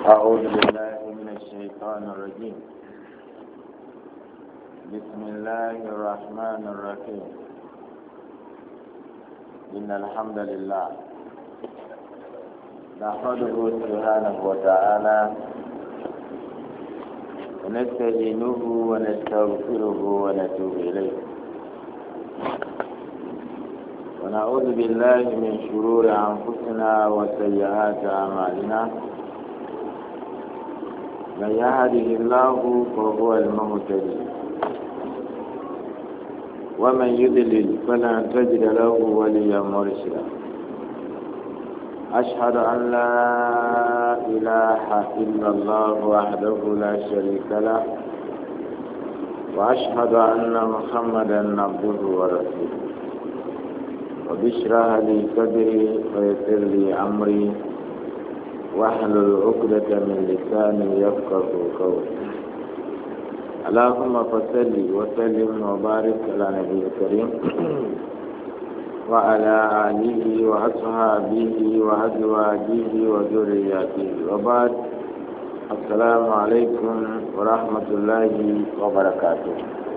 أعوذ بالله من الشيطان الرجيم. بسم الله الرحمن الرحيم. إن الحمد لله نحمده سبحانه وتعالى ونستعينه ونستغفره ونتوب إليه ونعوذ بالله من شرور أنفسنا وسيئات أعمالنا. من يهده الله فهو المهتدي ومن يضلل فلن تجد له وليا مرشدا. أشهد أن لا إله إلا الله وحده لا شريك له وأشهد أن محمدا عبده ورسوله. وبشرح لي صدري ويسر لي أمري واحلل عقدة من لساني يفقه قولي. اللهم صل وسلم وبارك على نبي الكريم وعلى آله وأصحابه وأزواجه وذرياته وبعد. السلام عليكم ورحمة الله وبركاته.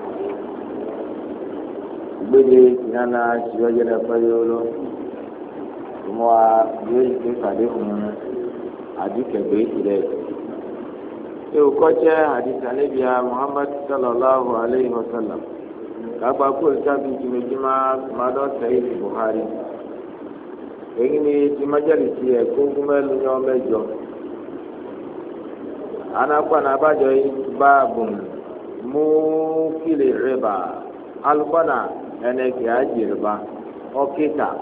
gbede nana siwajana fayolo kuma yori ke kade adikẹgbẹ ìrẹ ewu kọjá àdìsálẹbíà muhammad sallallahu alayhi wa sallam kagba kúrò sábì jùmẹjùmá madọ sẹyìn buhari èyí ni ti májàlìsí ẹkọ gúnmẹlú ní ọmẹjọ anakwana abájọ yìí báàbù mú kílè rẹba alukọna ẹnẹkẹ àjèrèbá ọkẹta.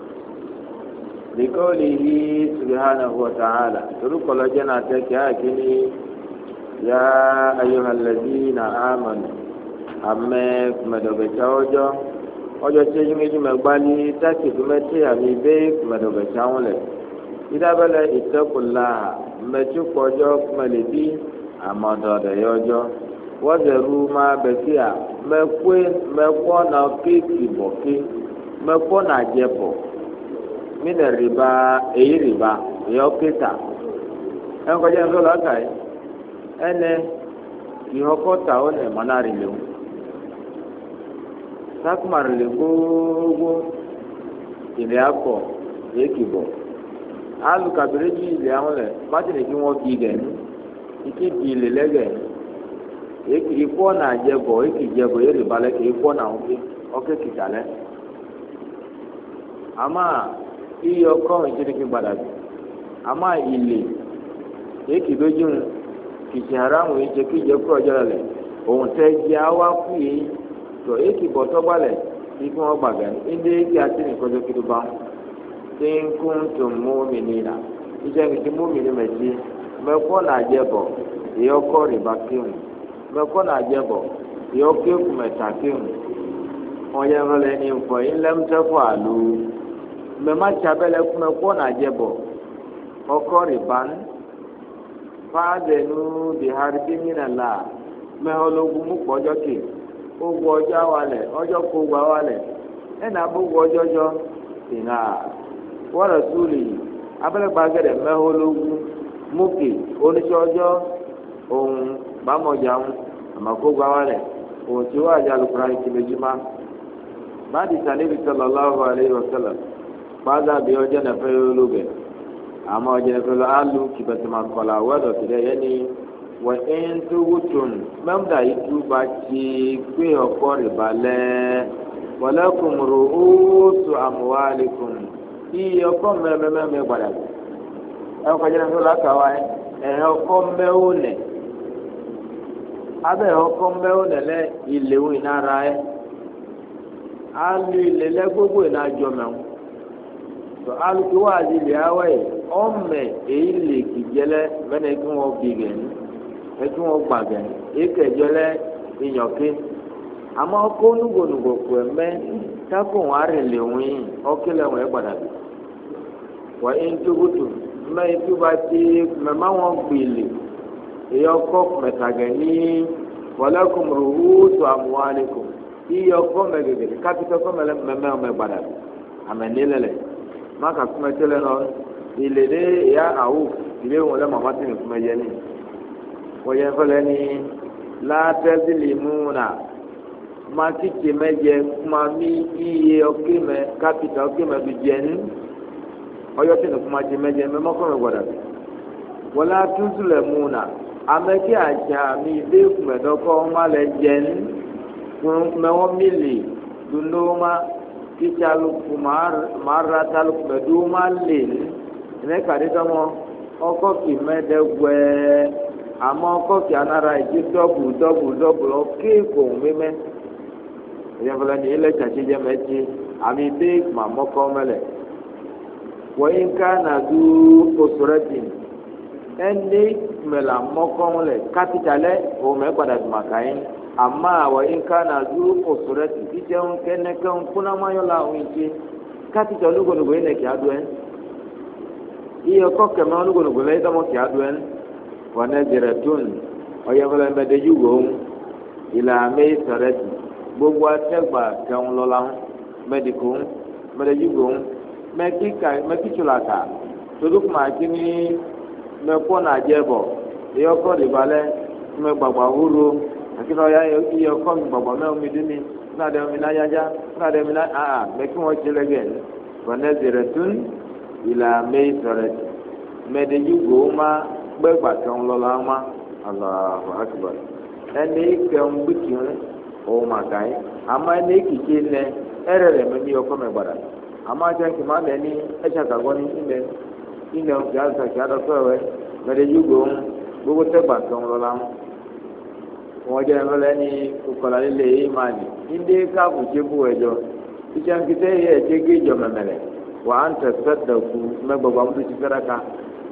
لقوله سبحانه وتعالى تركوا لجنا تكاكني يا أيها الذين آمنوا أمك مدوبتا ọjọ́ tí ẹjú méjì mẹ́gbálí tákìtì mẹ́tì àmì bẹ́ẹ̀ mẹ́dọ̀bẹ̀tà wọn lẹ̀ ìdábẹ́lẹ̀ ìtẹ́kùlá mẹ́tìkọjọ́ mẹ́lẹ́bí àmọ́dọ̀dẹ̀ yọjọ́ wọ́dẹ̀rú máa bẹ̀sí à mẹ́kọ́ náà kéèkì bọ̀ ké mẹ́kọ́ náà jẹ bọ̀ mina riba eyi riba eyi ọkẹta ẹnkọjá ńlọ lọkà yìí ẹnẹ ìhọkọta ọnà ẹmọnàrí lẹwu sakumari lè gbogbo ilẹ̀ akọ èkìbọ alùkàbìrẹ́jì ilẹ̀ àwọn lẹ mátìrì kí wọ́n bí gẹ̀ ní ike bí ilẹ̀ lẹ́gẹ̀ ikú ọ̀nà àjẹbọ̀ èkìjẹbọ̀ èyí riba lẹ́kẹ̀ ikú ọ̀nà ọkẹ́ kìtà lẹ́ àmà iye ọkọ ìjìnlẹ̀ gbàdàgbà àmọ́ ilé èkì lójú kìsì haramu ìjẹ kíjẹ kúrò jọlọ lẹ òun tẹ jẹ awa kú yìí tó èkì bọtọ gbalẹ ikú wọn gbàgbẹ ndé èkì àti nìkọjọ kìdó bá tí ń kún tó mú mi nìyà ìjẹ kìtì mú mi ní mẹsì mẹkọ náà jẹ bọ èyí ọkọ rìbá kéwù mẹkọ náà jẹ bọ èyí ọkọ èkù mẹta kéwù wọn yẹ ńlẹ ní nfọ ńlẹmtẹfọ àlù mẹ́ma tsabẹ́lẹ́ kúmẹ kọ́ nàdjẹ́ bọ̀ ọkọ rìbán fáadẹ̀nu bihari bímínà la mẹ́họ́lógún mú kpọ́jọ́ ké ogun ọjọ́ awalẹ̀ ọjọ́ kógun awalẹ̀ ẹ̀nà abógun ọjọ́ jọ ìnà wọ́rọ̀ súlì abẹ́lẹ́ gbàgẹ́dẹ̀ mẹ́họ́lógún mú ké oníṣẹ́ ọjọ́ òun bámọ̀jà ń àmàkógun awalẹ̀ òun tí wọ́n àjà lùkúrá ìkìlójúmá bá dìtà níbi sọlọ́láhu aleyhi wa sọlọ́ kpaza bi ọjọ́ nẹfẹ́ olóògbé àmọ́ ọjọ́ nẹfẹ́ lọ alu kìbẹ̀tìmá kọlà wẹ́dọ̀ tìlẹ̀ yẹni wọ́n ń tó wútùn mẹ́mdà ìtú bá ti gbé ọkọ́ rìbá lẹ́ wọ́lẹ́kùn rò óòtù àmúwálẹ́kùn iye ọkọ́ mẹ́mẹ́mẹ́ gbàdà ẹ̀ ọkọ̀ ọjọ́ nẹfẹ́ lọ kàwá ẹ̀ ọkọ́ mẹ́wọ́nẹ̀ abẹ́ ọkọ́ mẹ́wọ́nẹ̀ lẹ́ ìléwó ìnára ẹ̀ alu ìlẹ̀lẹ́ gbogbo ìnájọ mẹ́wọ́n tó alùpùpù wà á di ilé awẹ́ yìí ọ̀mẹ̀ èyí lè kìjẹ́lẹ́ mẹ́nà kí wọ́n bí gẹ̀ẹ́ni kí wọ́n gbà gẹ̀ẹ́ni èyí kẹjọ́lẹ́ ìyànké àmọ́ ọkọ̀ onugbonugbo kù ẹ̀mẹ́ kákò wọn arìn lè wọ́n yìí ọ̀kẹ́lẹ̀ wọn ẹ̀ gbàdàbí wọ́n yín tóbutù mẹ́yìn tó bá ti mẹ́má wọn gbìlè èyí ọkọ̀ mẹ́tàgẹ̀ ní wọ́lẹ́kùn rúwútù àmúwálẹ́kùn iye ọkọ̀ mẹ́gẹ̀gẹ̀ kápítọ̀ ọkọ̀ mẹ́mẹ́ ọmọ gbàdàbí àmẹ́ nílẹ̀lẹ̀ maka kumetele nọ ilede ya awu ilé wọn lẹ́ màmá tí nìkú mẹ́jẹ ní wọ́n yẹ fẹ́lẹ́ ní látẹ́sílì múnà má kíkì mẹ́jẹ má mí iye ọkẹ́ mẹ́ kápítà ọkẹ́ mẹ́ bí jẹ́ ní ọyọ́ tí nìkú má jẹ mẹ́jẹ mẹ́mọ́kọ́ mẹ́ gbọ́dọ̀ wọ́n látúntúlẹ̀ múnà amẹ́kí àjà mi ilé ìkùmẹ̀dọ́kọ́ má lẹ jẹ́ ní mẹ́wọ́n mílì dundoma kíkì alùpùpù má ra talùpùpù má lè ní ẹ̀ kàdé tọ́mọ ọkọ̀ kì mẹ́dẹ́gbẹ́ẹ́ àmọ́ ọkọ̀ kì anara ìdí dọ́bù ọkéèkó mímẹ́ ìyẹ́fọ́lẹ́ ní ilé ìtàkì jẹ́ mẹ́tì àmì bí màmọ́kọ́ mẹ́lẹ̀ wọ́n ká nàdú oṣùrẹ́tì ẹni mẹ́là mọ́kọ́ mẹ́lẹ̀ kápítàlẹ́ òun mẹ́padà dùmàkà yín àmọ́ wọ́n ká nàdú oṣùrẹ́tì títẹ̀ ń kẹ́nẹ́kẹ́ ń kúnámáyọ́lá òun ìṣe kápítà olúgbòlùgbò yín lẹ́kì adùn ẹ́ iye ọkọ̀ kẹmẹ́ olúgbòlùgbò lẹ́yìn tọ́mọ kì adùn ẹ́ wọn ẹgbẹrẹ tún ọyẹfọlẹ mẹdẹjú wòun ìlànà ìsọrẹtì gbogbo atẹgbà kẹwọn lọla ń mẹdìkù ń mẹdẹjú wòun mẹkìtsulaka todukuma kini mẹkọ nàjẹbọ ìyọkọ dìbalẹ mẹgbàgbà wúro àkínú ọyà ìyọkọ gbàgbà mẹwùmí dúnni fúnadẹmí náyájá fúnadẹmí náà mẹkì wọn tsilẹgẹ wọn ẹgbẹrẹ tún ìlànà ìsọrẹtì mẹdẹjú wòun má gbẹgbà kẹwọn lọla ma alahu akbar ẹni kẹwọn gbìkì ń òun màkà yín àmọ ẹni kìkì lẹ ẹrẹ rẹ mẹbi ọkọ mẹgbàdà àmọ àjẹkì má lẹ ní ẹsẹ àgàgbọ ní ilẹ kí azà kí adọkọ ẹwẹ mẹdẹdúgbò ń gbogbo tẹgbà kẹwọn lọla ń wọn jẹ ẹfẹlẹ ní kọkọlá lílẹ yìí máa ní ndé káàbù tẹbù ẹjọ ìjànkìtẹ yẹ ẹjẹ géjọ mẹmẹlẹ wà á ń tẹsẹ dẹkù mẹgbàgbà mọtò ti fẹrẹ ká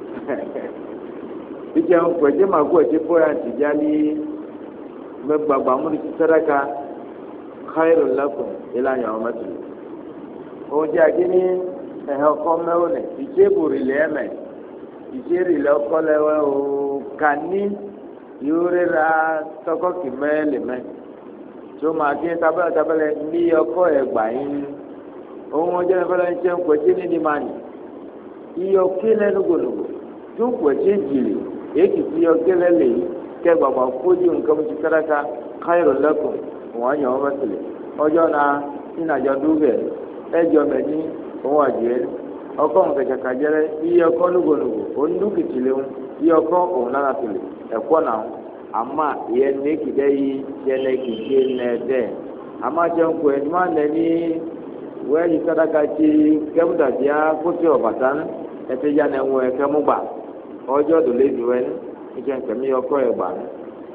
ìjẹ ńkọjẹ máa kó ẹjẹ bóyá tìjálí mẹgbàgbà múni ti sẹrẹka káyọrọ lẹkùn ìlànà ọmọdé òjì àgínní ẹhẹ ọkọ mẹwọlẹ ìjẹ bòrìlẹ ẹmẹ ìjẹ rìlẹ ọkọ lẹwẹ o kàní yóò rẹra tọkọ kì mẹlẹmẹ tó máa kí tábẹlẹ ní ọkọ ẹgbà yín òun ọjọ ìfẹlẹ ń ṣe ńkọjẹ ní ni máa nì iyọ kí lẹnu gbòlògbò tó ńkọjẹ jìlì èkì tí ọgẹlẹ lè kẹ gbàgbà fojú nǹkan mu ti kẹrẹka káyọrọ lẹkùn wọn yàn wọn bẹsẹlẹ ọjọ náà ìnàjọ dúgẹ ẹjọ mẹni òun àjẹ ọkọ nǹkan kàkàjẹrẹ iye ọkọ nugonugo ondúkìtì lẹhùn iye ọkọ òun náà tẹlẹ ẹkọ náà àmà ìyẹn ní kìdẹ yìí jẹlẹ kìdẹ nẹẹdẹ àmà jẹun kò ẹni máa nẹ ní wẹ́ẹ̀yì sadaka tí kẹ́mùdàbíà kótó ọ̀bàtán ẹ̀fẹ́ yá nẹ̀ ń wọ ẹ̀kẹ́ mú gbà ọjọ́ tó lé ju ẹni ìjẹ́ nkẹ́mi ọkọ ẹ̀ gbà ní.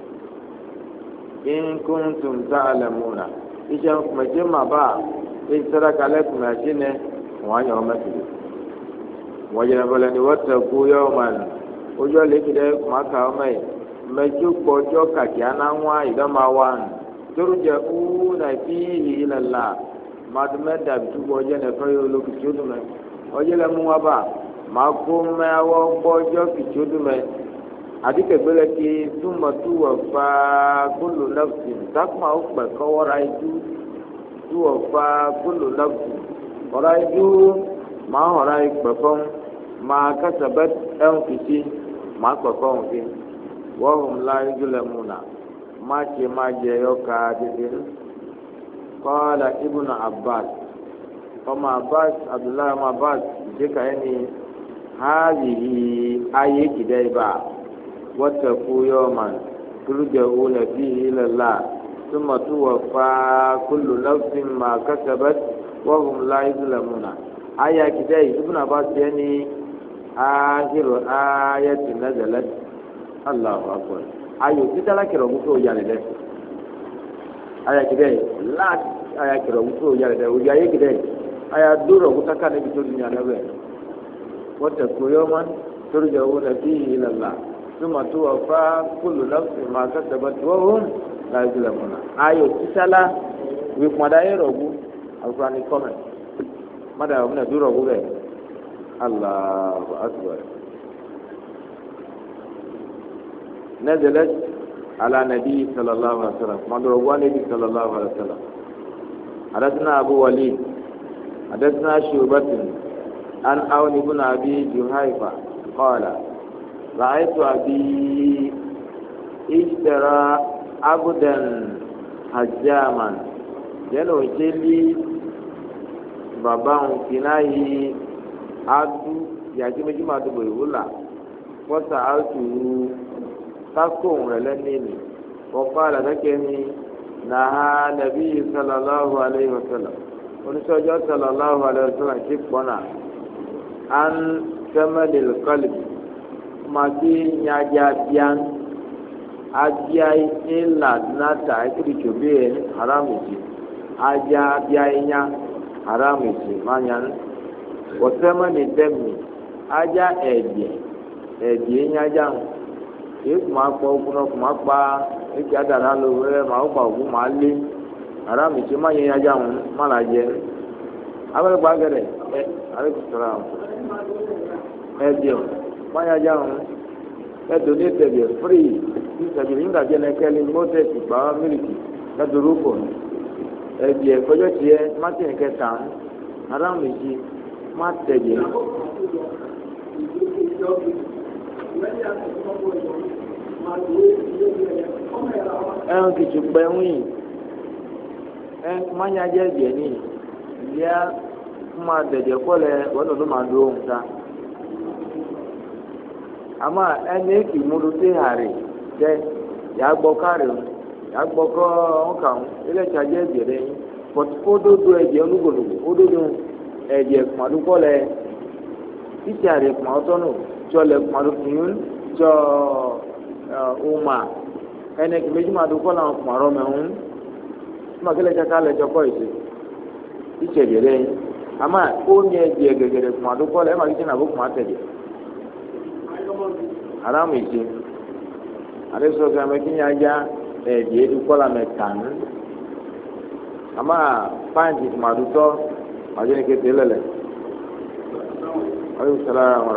nkúntùm tá a lẹ̀ mú nà ìjẹ́ nkùmẹ̀jẹ́ mà bá èyí sadaka lẹ́kùnmẹ̀ àti nẹ wọ́n á yàn ọ́ mẹ́tìlẹ̀. wọ́n yẹn fọlẹ́ ni wọ́n tẹ̀ kú yọ ọmọ ẹ̀ ojú ọ̀lẹ́ kìdẹ́ màkà ọmọ yìí mẹ́tí kọjọ́ kàkí anáwó ìdánmáwá torújẹ kú nàìjí ìlẹ̀lá madume dabi tu bɔ ɔdze n'ɛfɛ yɛ olo kìtsi odu mɛ ɔdze lɛ mu wa ba ma ko mɛ awɔ gbɔ ɔdzɔ kìtsi odu mɛ adike gbɛlɛ ke tuma tu wɔ faa kolo nɛfusi takuma wo kpɛ kɔwɔra yi du tu wɔ faa kolo nɛfusi ɔra yi du ma hɔra yi kpɛ fɔm ma kasa bɛ ɛn kìtsi ma kpɛ fɔm fi wɔhum la yi du lɛ mu na ma tse ma dze yɔ kaa tete nu. قال ابن عباس وما عباس عبد الله وما عباس ذكر يعني هذه آية كدايبا واتقوا يوما ترجعون فيه إلى الله ثم توفى كل نفس ما كسبت وهم لا يظلمون آية كداي ابن عباس يعني آخر آية نزلت الله أكبر آية كداي كده بكو يعني ده aya kidai last aya kira wuto ya da wuya ye kidai aya duro wuta kana bi to dunya na be wata koyoman turja'una fihi ila Allah thumma tuwaffa kullu nafsin ma kasabat wa hum la yuzlamuna ayo tisala wi kwada ye rogu alqur'ani comment mada muna duro go be Allahu akbar nazalat على النبي صلى الله عليه وسلم مدعو النبي صلى الله عليه وسلم حدثنا أبو وليد حدثنا شعبة عن عون بن أبي جهيفة قال ra'aytu abi ishtara abdan hajjaman yẹnu ìṣẹ́lí bàbá òun kìnnà yìí adu yàtí méjì máa dùbò ìwúlà fọ́sà àtúwú sákò rẹ̀ lẹ́nìí wọ́pá àlàkẹ́kẹ́ ni nàá nàbí sallallahu alayhi wa sallam oníṣọ́jọ́ sallallahu alayhi wa sallam ṣe pọ́nà an tẹ́mẹ́lì kọ́lì màtí nyàjà bíán abíá ìlà nàta ìkìrìkì òbí ẹ̀ haramu jì ajá abíá ìnyá haramu jì mányán wọ́tẹ́mẹ́lì dẹ́mi ajá ẹ̀dìẹ̀ ìnyájà ń èyí kò máa kpọ́ okùn náà kò máa kpa èkì àdàrà lò wẹ́rẹ́ máa kpa òkú máa lé haramu jì má yẹ ìnyájà ń má la jẹ abẹ́rẹ́ gba gẹ̀rẹ́ alekutara ẹ̀dìẹ̀ má ìnyájà ń ẹ̀dùnú tẹ̀lé firi tẹ̀lé nígbà jẹ́ nẹ́kẹ́lí mọ́tẹ́sì gbà mílíkì lẹ́dọ̀rọ̀ kọ̀ ẹ̀dìẹ̀ kọjọ́ tiẹ̀ má tẹ̀ kẹta haramu jì má tẹ̀lé. ẹn kìtù pẹ̀wìn ẹn mányájẹ́ ẹ̀dìẹ̀ ní ìyá má dẹ̀dẹ̀ kọ́lẹ̀ wọ́n tó má dúró ń ta àmọ́ ẹni kì í múlu sí àrè jẹ́ yà á gbọ́ kárì o yà á gbọ́ kọ́ ọ̀nkà o ilé ìtajà ẹ̀dìẹ̀ rẹ̀ yín pọ̀tù kó dódó ẹ̀dìẹ̀ olúgbòlògbò ó dódó ẹ̀dìẹ̀ kùmàdúkọ́lẹ̀ títí àrè kùmàdútọ́nù tsọ lẹ̀ kùmàdúkùnyún tsọ ọ̀ma ẹni kì í méjì màdúkọ́lẹ̀ àwọn kùmàrọ̀ mẹ́hún kùmàkẹ́lẹ̀ tsaka lẹ̀ tsọkọ́ ìsè títí ẹ̀dìẹ̀ rẹ̀ yín àmọ́ ó ní ẹ̀dìẹ̀ gẹ̀gẹ̀rẹ̀ kùmàdúkọ́lẹ̀ ẹ̀ má kí tsẹ̀ haramu ìṣe àdéṣọ́sọ́ amẹ́kínyà já ẹ̀ẹ́dì ẹ̀dùkọ́lá mẹ́tàn àmà pàǹtì màdùtọ́ màdùnìkété lẹ́lẹ̀ ọ̀yọ́ sọlá wọn.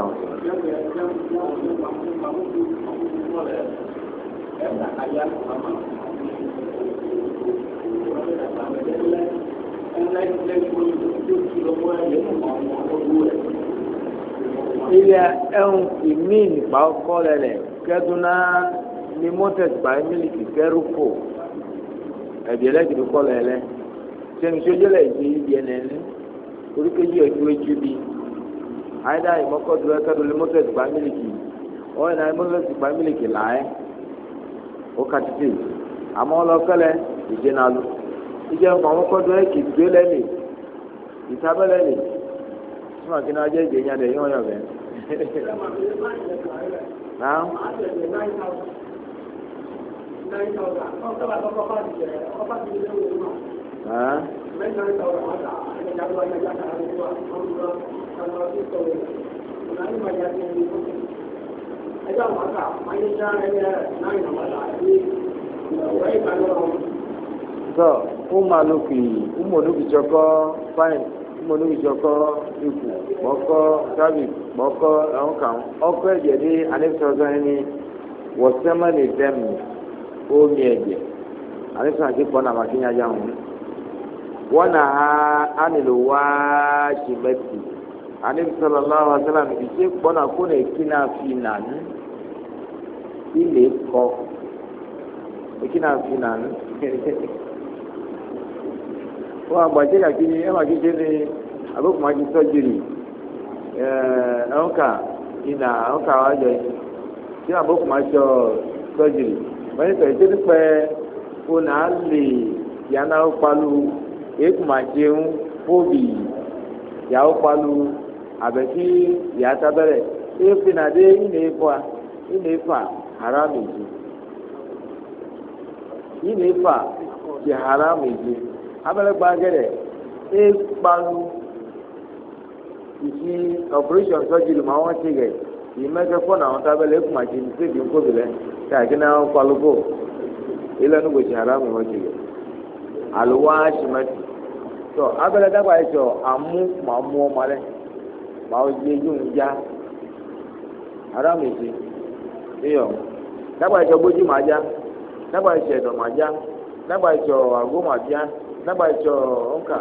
ilé ẹ̀hún ìmí nípa ọkọ lẹ́lẹ̀ kẹ́dúná ní mọ́tẹ́s báyìí mílíkì kẹ́rù kò ẹ̀bí ẹlẹ́gìdì kọ́ lẹ́lẹ́ sẹ́ni sójú lẹ̀ ìdí ibi ẹ̀ nẹ́ni oríkèjì ẹ̀dú ẹ̀jú bi àyídá ìmọ̀kọ́dúró ẹ̀kẹ́dú ní mọ́tẹ́s báyìí mílíkì ọ̀yìn náà mọ́tẹ́s báyìí mílíkì làáyé ó kàtìtì àmọ́ ọlọ́kẹ́lẹ́ ìdí náà lò ìjẹ́ nǹkan ọmọkọ́dúró ẹ̀kì gbé lẹ́lẹ̀ ìsábẹ́lẹ́lẹ̀ sima kí n'adé ìdè yẹn lè yọ̀nyọ̀ bẹ́ẹ̀. Náà. So, umaluki tsọkọ fine. Mọ̀nú ìjọkọ́ ikú kpọ́kọ́ sábì kpọ́kọ́ ẹ̀hún kàn ọkọ́ ẹ̀jẹ̀ dé alẹ́sọ̀rọ̀ ẹni wọ́sẹ́mẹ́lì dẹ́mu omi ẹ̀jẹ̀ alẹ́sọ̀rọ̀ àti kpọ́ nàmà kí nyájà hùn. wọ́n nà ha ánìlò wá ṣìmẹ́tì alẹ́sọ̀rọ̀ lọ́wọ́ asálàmù ìṣe kpọ́ nà kó nà èkí nà fi nànú ilé kọ́ èkí nà fi nànú. wọ́n àgbàjẹ́ kàkí ni ẹ̀ máa kéde ní àbúkù máa ti sọ́jìrì ẹ̀húnkà ìnà ẹ̀húnkà wájọ yìí tí àbúkù máa sọ sọ́jìrì wọ́n ní sọ̀rọ̀ ìṣẹ́jú pẹ́ fúnà lè yànnà palu èkó máa jẹun fóbì yàwó palu àbẹ̀kí yàtà bẹ̀rẹ̀ èéfì nàdé ìnà ìfà haramu ìjì ìnà ìfà ti haramu ìjì. Abẹ́lẹ́gba gẹ́rẹ́ ekpalu ìfi operation surgery ma wọ́n ti gẹ̀ ìmẹ́kẹ́ fọ́nà àwọn tábẹ́lẹ́ ekuma ti ní sèbi ńkóbi lẹ́ káàkiri náà kpalu kó ilẹ̀ nu gbèsè haramu wọ́n ti gẹ̀ aluwa simẹ́tì tó abẹ́lẹ́dàgbà yìí sọ amú ma mú ọmọ lẹ́ ma ó di ejú ńjá haramu ìsì iyọ̀ dàgbà yìí sọ gbójú ma já dàgbà yìí sọ ẹ̀dọ̀ ma já dàgbà yìí sọ àgó ma já. Nàgbà ìtsọ ọ̀nkà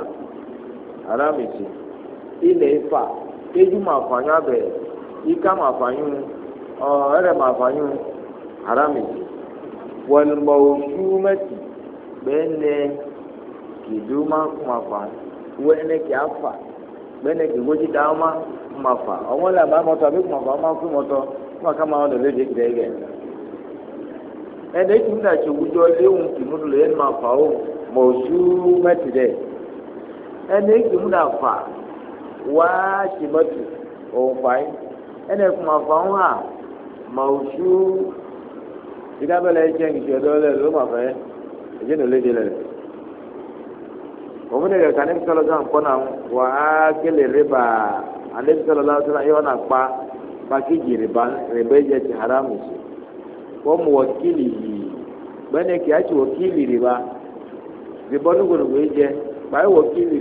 arámìtì ilẹ̀ ifá edu mà fànyọ abẹ ika mà fànyọ ẹrẹ máa fàáyún harami wọlùmọ̀ọ́sùmẹ́tì bẹ́ẹ̀nẹ kìdúmá kùmàfà wẹ́ẹ̀nẹ kì á fà bẹ́ẹ̀nẹ kì wọ́jì dáhùnmá kùmàfà ọmọ lẹ́ àbá mọ́tò àbí kùmàfà ọmọ kú mọ́tò kùmà ká máa ọ̀dọ̀ lédè kìdẹ́ gẹ̀ ẹ̀ẹ́dẹ́ kì í dàtí òwúdọ̀ léwu kìmúdù lẹ́yìn máa fà ó mọ̀ọ́sùmẹ́tì dẹ̀ ẹ̀ẹ́dẹ́ kì í dà fà wá tìmọ́tì òun fà yín ẹ̀ẹ́dẹ́ kùmàfà ń hà mọ̀ọ́sù ìdábẹ́lẹ̀ ẹ̀jẹ̀ ìṣẹ̀dọ́ lẹ̀ ló máa fẹ́ ẹ̀jẹ̀ ní olóde lẹ̀ òmìnira rẹ̀ kàní sọ̀rọ̀ sọ̀rọ̀ nkọ́nà wà á kélé rìbá àlẹ́ sọ̀rọ̀ lọ́sọ̀rọ̀ yóò nà pa pàkéjì rìbá ẹ̀jẹ̀ ti haramu sí wọ́n mu wọ́kìlì yìí gbẹ́ni kì á ti wọ́kìlì rìbá rìbá onígbòǹgbò ẹ̀jẹ̀ báyìí wọ́kìlì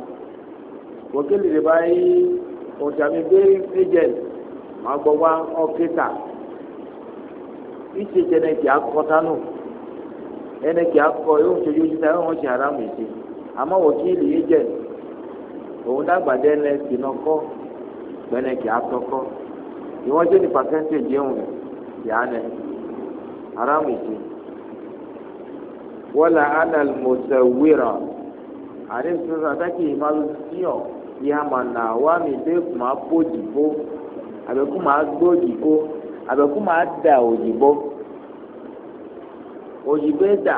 rìbá yìí òtàmì bẹ́ẹ̀ ẹ̀jẹ̀ máa gbọ́ wá ọ́kítà ìṣèjẹ ní kì á kọ́ tánù ẹni kì á kọ́ yóò tó yóò yíta yóò wọ́n ṣe haramu sí àmọ́ wọ́kìlì ẹ̀jẹ̀ òun dàgbàdé ẹ̀ kìnnà kọ́ gbẹ́ni kì á tọ́kọ́ ìwọ́n jẹ́ ní pàṣẹ́ntéèjì ẹ̀hún rẹ̀ kì á nẹ haramu sí wọ́lá anal mọ̀sẹ̀wéra àdéhùn àtàkì ìmàlú síyọ̀ ìhà mànà wà mí bẹ́ẹ̀ kò máa bó jìbó àbẹ̀kú máa gbó jìbó àbẹ̀kú máa dà òyìnbó òyìnbó dà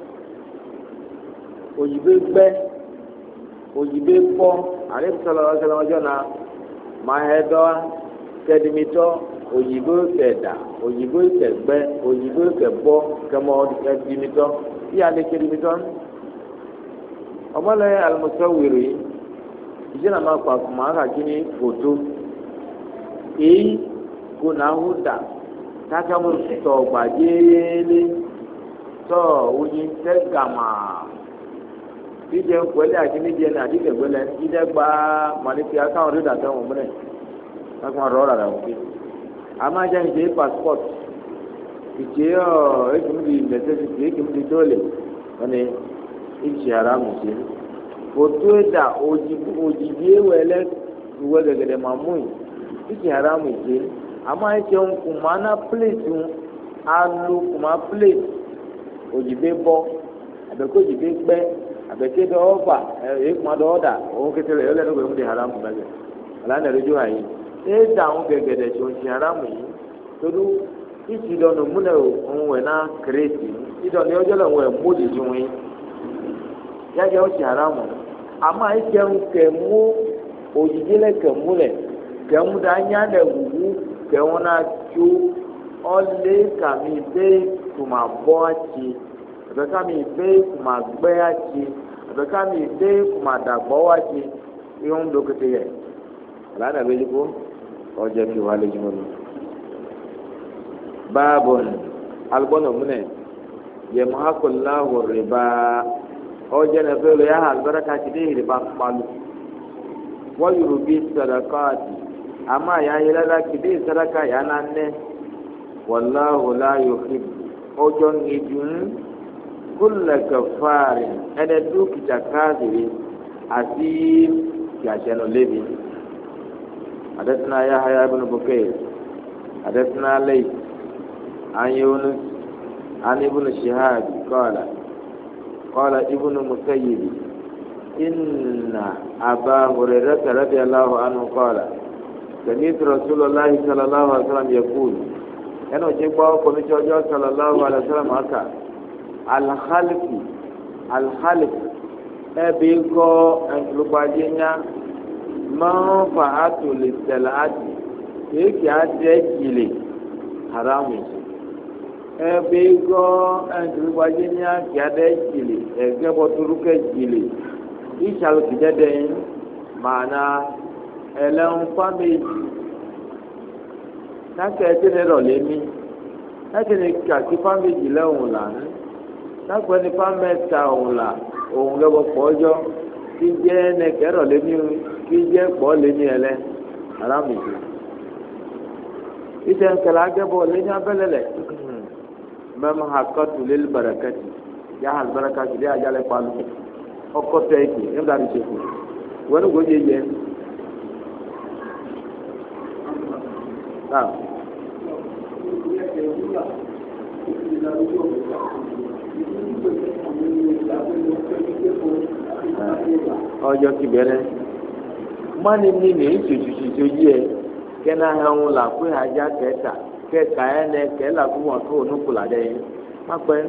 òyìnbó gbẹ́ òyìnbó bọ́ àdéhùn sọlọ ọjọ́ náà máa hẹ́ dọ́ kẹ́dìmítọ́ òyìnbó kẹ̀dà òyìnbó kẹ̀gbẹ́ òyìnbó kẹ̀bọ́ kẹmọ kẹ́dìmítọ́ tí a lè kẹ́dìmítọ́ ọmọlẹ́ alùmọ̀sọ́ wèrè ìṣẹ́ náà máa pàkó máa kà kí ní fòtó èyí kò náà hó dà kákàmú tọ̀ gbàdéélé tọ̀ oyin tẹ́ gàmà dídẹ nkpẹ́lẹ́ àti nídìẹ ní àdìgẹ̀gbẹ́lẹ́ dídẹ gbá màlẹ́kì akáwọn rí dàtẹ́ wọn múlẹ̀ káwọn rọ̀ rà wọ́n ké amájá ìṣe passport ìṣe ekimdi necessity ekimdi dole wani ìṣe haramu ṣe foto ẹ̀dá òjìbí ewẹ́lẹ́ ìwé gẹ̀gẹ̀dẹ̀ mamui ìṣe haramu ṣe àmọ́ ẹ̀ṣẹ̀ nkùmánà plate alu kùmá plate òjìbí bọ́ àbẹ̀kọ́ òjìbí gbẹ́ àbẹ̀kẹ́ dọ́ọ̀fà èkùmá dọ́ọ̀dà òun kékeré ẹ̀yọ́ lẹ́nu gbẹ̀mú di haramu bẹ́ẹ̀ alánà lójú àyè ẹ̀dá àwọn gẹ̀gẹ̀dẹ̀ tó ń ṣe haramu yìí torí ìtìdọ̀nù múlẹ̀ òun wẹ̀ náà kérésì ìtìdọ̀nù ọjọ́ lọ́wọ́ ẹ̀ mú òdìdí wọn yájẹ́ ó ṣe haramu àmọ́ àìjẹun kẹ̀mú òjijì lẹ̀ kẹ̀mú lẹ̀ kẹ̀mú dá nyá lẹ̀ wùwú kẹ̀mú náà tó ọ̀lẹ́ kàmi bẹ́ẹ̀ kùmà bọ́ àti ẹ̀bẹ̀ kàmi bẹ́ẹ̀ kùmà gbẹ́ àti ẹ̀bẹ̀ kàmi bẹ́ẹ̀ kùmà dàgbọ́ àti ìhun dókítà yẹ alánà bẹ́ẹ̀ yíkó ọjọ́ kí wàá lè jùmọ̀ lọ. Báàbò alùpùpù múnẹ̀ yẹmu hakolahu rìbá ọjọ́ náà fẹ́ lọ yà hà alùbáràkà ti dé rìbá kpalu wọ́n yòrò bí sadakaati àmọ́ àyà ayélujára ti dé sadaka yà nà nẹ́ wàláhu láyò hib ọjọ́ nìdùn kúlẹ̀ kẹfàárì ẹ̀dẹ̀ dúkìtà káàdìrì àti kìàṣẹ́nu lébi. حدثنا يحيى بن بكير حدثنا ليث عن يونس عن ابن شهاب قال ابن مسيب إن أبا هريرة رضي الله عنه قال سمعت رسول الله صلى الله عليه وسلم يقول أنا أجيبه كمية صلى الله عليه وسلم أكا الخلق أبيكو أنكلوباجينا máa ń fa àtò lè tẹ̀lé àti kéèké àdé jìlè haramu ẹbí gọ́ ẹnìtìrúgbàjì ní àkè àdé jìlè ẹgbẹ́ bọ́túrúkẹ́ jìlè ìṣàlù kìdẹ́dẹ́ yín màánà ẹlẹ́hún fámẹ́jì nákẹ́ ẹtí ní ìrọ̀lẹ́ mi láti ní kàkí fámẹ́jì lẹ́hùn là ń nákẹ́ ní fámẹ́ta òun là òun lọ́wọ́ pọ̀ ọjọ́ tí jẹ́ ẹnẹkẹ́ ìrọ̀lẹ́ mi kí jẹ́ pọ̀ lé ní ẹlẹ́ alámìjì ìtẹ̀ nkẹlẹ́ agẹ́bọ̀ lé ní abẹ́lẹ́lẹ̀ mẹ́mọ́ akọ́tù lé barakati yá hàn barakati lé ajalẹ̀ palu ọkọ̀ tẹ́ẹ̀kì nígbà tí ṣe kù wọ́n ní gbòógì yẹ. ọjọ́ kìbẹ̀rẹ̀ mọ́ni ní ní ìtòtútù yìí ẹ̀ kẹ́nà ẹ̀hún là pé ajá kẹta kẹka ẹ̀ nẹ kẹ́là fún wọn kó onúkùlà dẹ́ yìí má pẹ́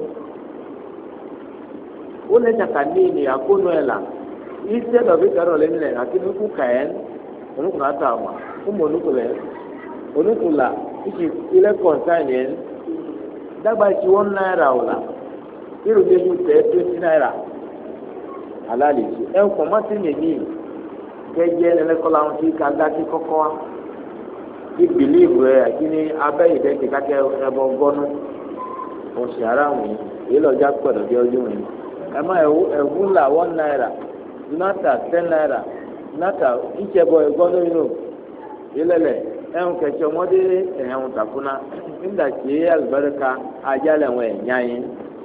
ó lẹ́ tsaka ní ní àkónú ẹ̀ là ìṣe dọ̀bí kẹrọ̀ lẹ́nu lẹ̀ àti nukú ka ẹ̀ onúkùlà tó àmà ó mọ onúkùlà ẹ̀ onúkùlà ìṣì ilẹ̀ kọ̀ǹtáìnì ẹ̀ dàgbà ìṣì $1 ọ̀la irùdéjú tẹ̀ $20 alali tsi ɛnkɔ mati neni kɛdze lɛkɔla ŋuti kaga ti kɔkɔ wa ti bilivu yɛ akini abɛ yi dɛ kika kɛ ɛbɔ gɔnu ɔsiara ŋui yìí lɔ dza kpɛ dɔbi ɔdzi ŋui ɛmɛ ɛwu la $1 dunata $10 dunata itsɛbɔ gɔnu yi no yìí lɛ lɛ ɛŋ kɛtsɛ mɔdi ɛhɛŋ takuna nígbàtí alùbáríkà adza lɛ ŋu ɛnya yi.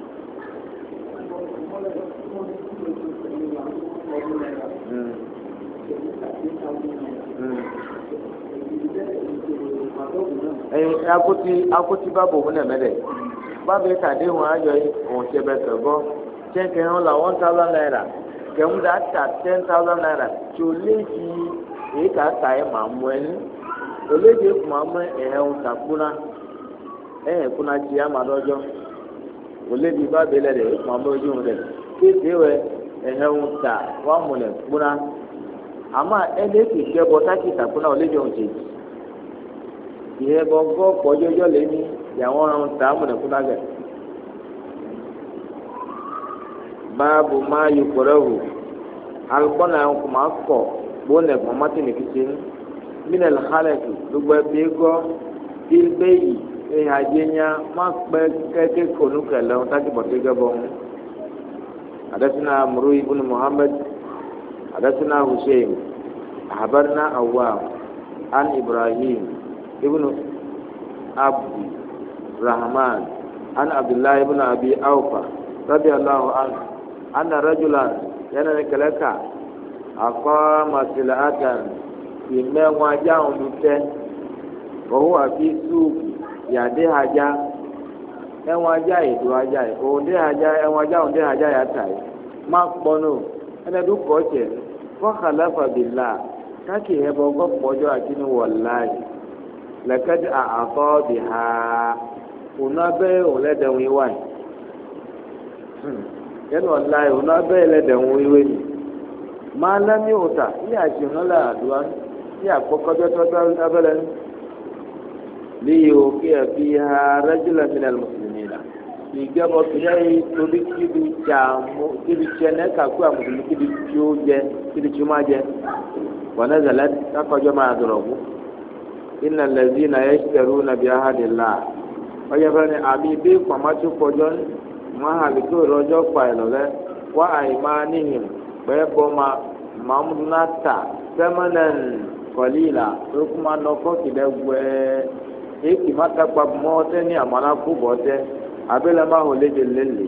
akuti babo mu nɛmɛ dɛ babu yi ka de ŋun ayɔ yi ŋun tse bɛ fɛ bɔ tiɛ kɛ ŋun la $1,000 kɛmu da ta $10,000 tso leji yi ka ta yi ma mɔɛ ni o leji kuma mɔ ɛhɛ ŋun ta kuna ɛhɛ kuna tsi ama dɔ dzɔ o leji babu yi lɛ dɛ kuma mɔ yi ŋun dɛ kéde wɛ ɛhɛ ŋun ta wa mu lɛ kuna ama ɛdɛ keke bɔ taki ta kuna o leji ŋun tse ìyẹ gbọgbọ kpọjọjọ lé ní yàwọn ọrùn tá a múnẹ fúnra gẹ báàbò máa yọ kọrẹ wò alùpùpù àwọn kò máa kọ gbónẹ kò má tẹnì kìí ṣe mínẹ lẹkálẹkì gbogbo ẹbí gọ ilé yìí ìhà jẹnyà má pẹ kẹkẹ kọnu kẹlẹ wọn tájú bọtẹ gẹbọ wọn adásínà amúrú ibùnú muhammed adásínà hussein ahabarina awam an ibrahim ابن عبد الرحمن عن عبد الله بن ابي اوفى رضي الله عنه ان رجلا ينك لك اقام سلعه في مواجع مته وهو في سوق يدي حاجه ẹwọn ajá ètò ajá ẹ òǹdé ajá ẹwọn ajá òǹdé ajá yàtà ẹ má kpọnù ẹnẹdú kọọtsẹ fọkàlà fàbílà káàkiri ẹbọ gbọpọjọ àti ní wọláyé. lẹkẹdì àkọ bi ha ònà abẹ òlẹdẹwò iwa yi yẹnu ọ̀la yi ònà abẹ òlẹdẹwò iwe ni máa lẹ́mí òtà ní àti ònàlẹ̀ àdúrà ní àkọ́kọ́jọ́ tọ́tọ́ abẹ́lẹ́ ní líyìí o kí ẹ fi ha rẹ́jùlẹ̀ mi lẹ́nu mùsùlùmí la ìgbẹ́bọ̀ fìyà yìí torí kíbi tẹ nẹ́ka kú àmùsùlùmí kíbi tí ó jẹ kíbi tí ó má jẹ wọnà zẹlẹ kakọjọ́ máa dọ̀rọ̀ kú. inna lẹ́zínà yẹ́sẹ̀rú nàbí ahadìlá ọjọ́ fẹ́ ni àmì bí pàmátú kọjọ́ mahàlùkù rọjọ́ pa ìlọ́lẹ́ wá àìmá níhìn pẹ́ bọ́ ma mamudunata sẹ́mẹ́nẹ̀n kọ́líìlà tó kú ma nọ kọ́kì lẹ́ gbẹ́ẹ́ èkì má takpa mọ́ tẹ́ ní àmàlà kú bọ́ tẹ́ abẹ́lẹ́ má hó léde lélẹ̀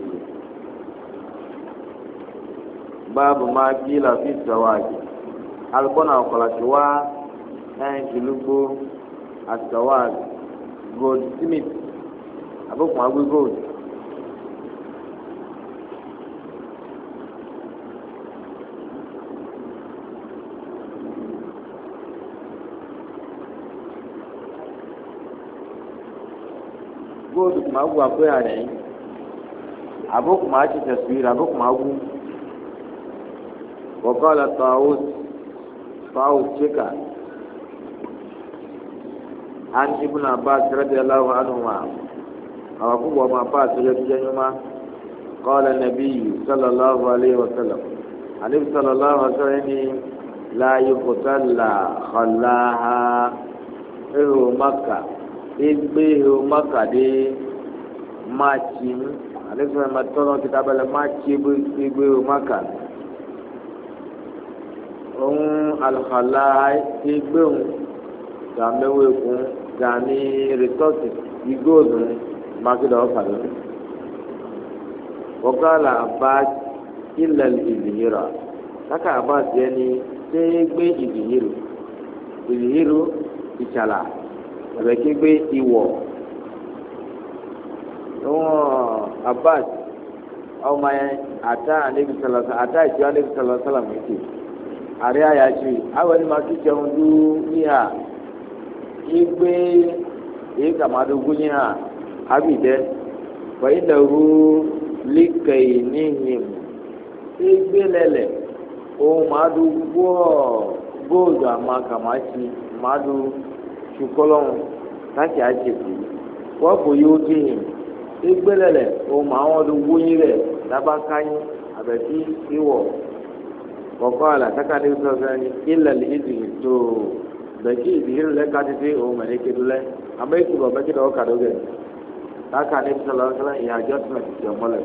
báàbù má kí la fi sọ̀wáàjì alùpùpù náà kọ̀làtì wá ẹ̀yìn kìlúgbó asawad gold smith abokun agbe gold gold kuma agu akpẹ àrẹ abokun àti tẹsíwìrì abokun agu wọkọlá tawus chika. عن ابن عباس رضي الله عنهما أو ما عباس رضي قال النبي صلى الله عليه وسلم النبي صلى الله عليه وسلم لا يقتل خلاها إهو مكة إهو مكة دي ماتين النبي صلى الله عليه وسلم كتاب الماتين إهو مكة الخلاها إهو gàmẹ́wé kún gàní rìsọ́ọ̀tì igbóòdù mákìdá ọ̀fàlẹ́. wọ́kàlà bá ilẹ̀ ìdìhìrà káka bá tiẹ̀ ní ṣé gbé ìdìhìrù ìtsàlà àbẹ̀kí gbé ìwọ̀ Abbas ọmọ yẹn ata alebi sọlọsọ ata ìjọ alebi sọlọsọ la mọ̀ eke àrí àyàtì àwọn ẹni máa kíkẹ́ wọn dú níhà igbe èyí kàmádogun níhà abidẹ wọ́n ìnáwó líkẹ̀ẹ́ níhìm igbe lẹ́lẹ̀ ohun máa do gbọ́ góòlù àmà kàmáṣí máa do ṣùkọ́lọ́hún láti àjẹkù wọ́n kò yóò dín igbe lẹ́lẹ̀ ohun máa wọ́n do wóyin rẹ̀ labakanyi abeti iwọ kọkọ ala kaka ne sọsọ ni ilẹ̀ ìdìrí tó bẹ̀kí ìdìrí lẹ kàtìtì òun mẹ̀lẹ́ kedu lẹ àmọ́ ikú bọ̀ bẹ́kí dọ̀wọ́ kàdó gẹ̀ kaka ne sọlọ sọlọ ìyá adjustment ti ọmọlẹ̀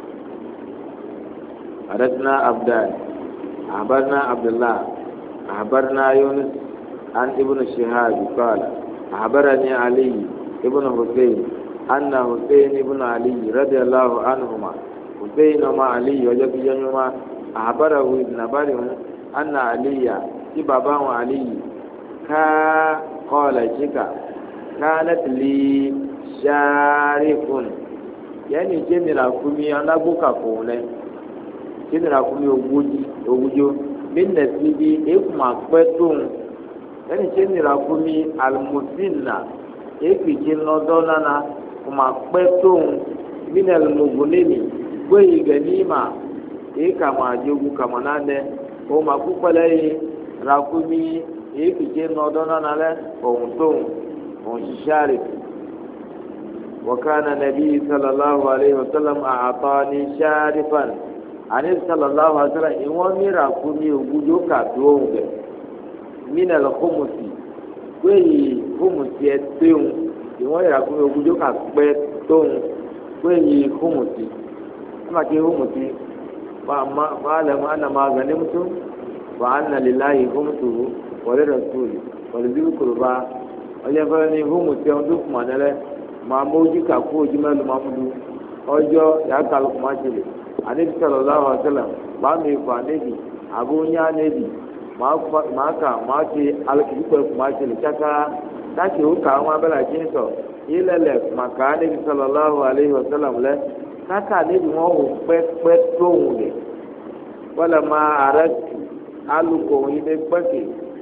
adasina abdul abarna abdullah abarna yunus an ibnu shihab qala abarani ali ibnu husayn anna husayn ibnu ali radiyallahu anhuma Hussein ọmọ Aliyu ọjọ́ bí yẹn ma àbára hu nàbàrí hu anna Aliya tí bàbá wọn Aliyu ká kọ́ọ̀lá ìṣíkà ká nẹ́tìlí ṣáárìfún yẹn ní jẹ́mìíràn kúmi anágbókà kò lẹ́ jẹ́mìíràn kúmi òwújó mílẹ̀ sí bí èkùmà pẹ́ tóun yẹn ní jẹ́mìíràn kúmi alimusinna èkìjì lọ́dọ́ nánà kùmà pẹ́ tóun mílẹ̀ lọ́gbọ̀nẹ́ni. Gbeyi ganima kama jogu kama nane o ma kukpele yi rakumi kije nọdọ nanalẹ ohun tóun ohun ṣiṣari wakana nabi sallallahu alayhi wa sallam aatani sharifan ani sallallahu alayhi wa sallam iwọn mi rakumi ogudo ka tóun bẹ minal humusi gbeyi humusi ẹ tóun iwọn rakumi ogudo ka pẹ tóun gbeyi humusi. Ama ke humuti fa'alamu anna ma ganimtum wa anna lillahi khumsuhu wa lirrasuli wa lidhil qurba oje fa ni humuti on du kuma nele ma moji ka ko oji melu mamudu ojo ya kal kuma chile anabi sallallahu alaihi wasallam ba mi fa nabi abunya nabi ma ke alki ko kuma chile chaka taki o ka ma bela jinso ilele maka anabi sallallahu alaihi wasallam le kaka níbi wọn wò pẹpẹ tóun lè wọlé máa àrẹ alùpùpù yìí lè gbẹkẹ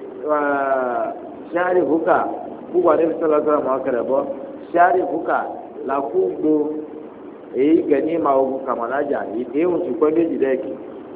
sáré fúkà fúkà níbi sọlá sọlá máa kẹrẹ bọ sáré fúkà làkúgbò èyí gẹ̀ẹ́nì máa wò kàmánájà èéhùn tìpẹ́ méjì dẹ́ẹ̀kì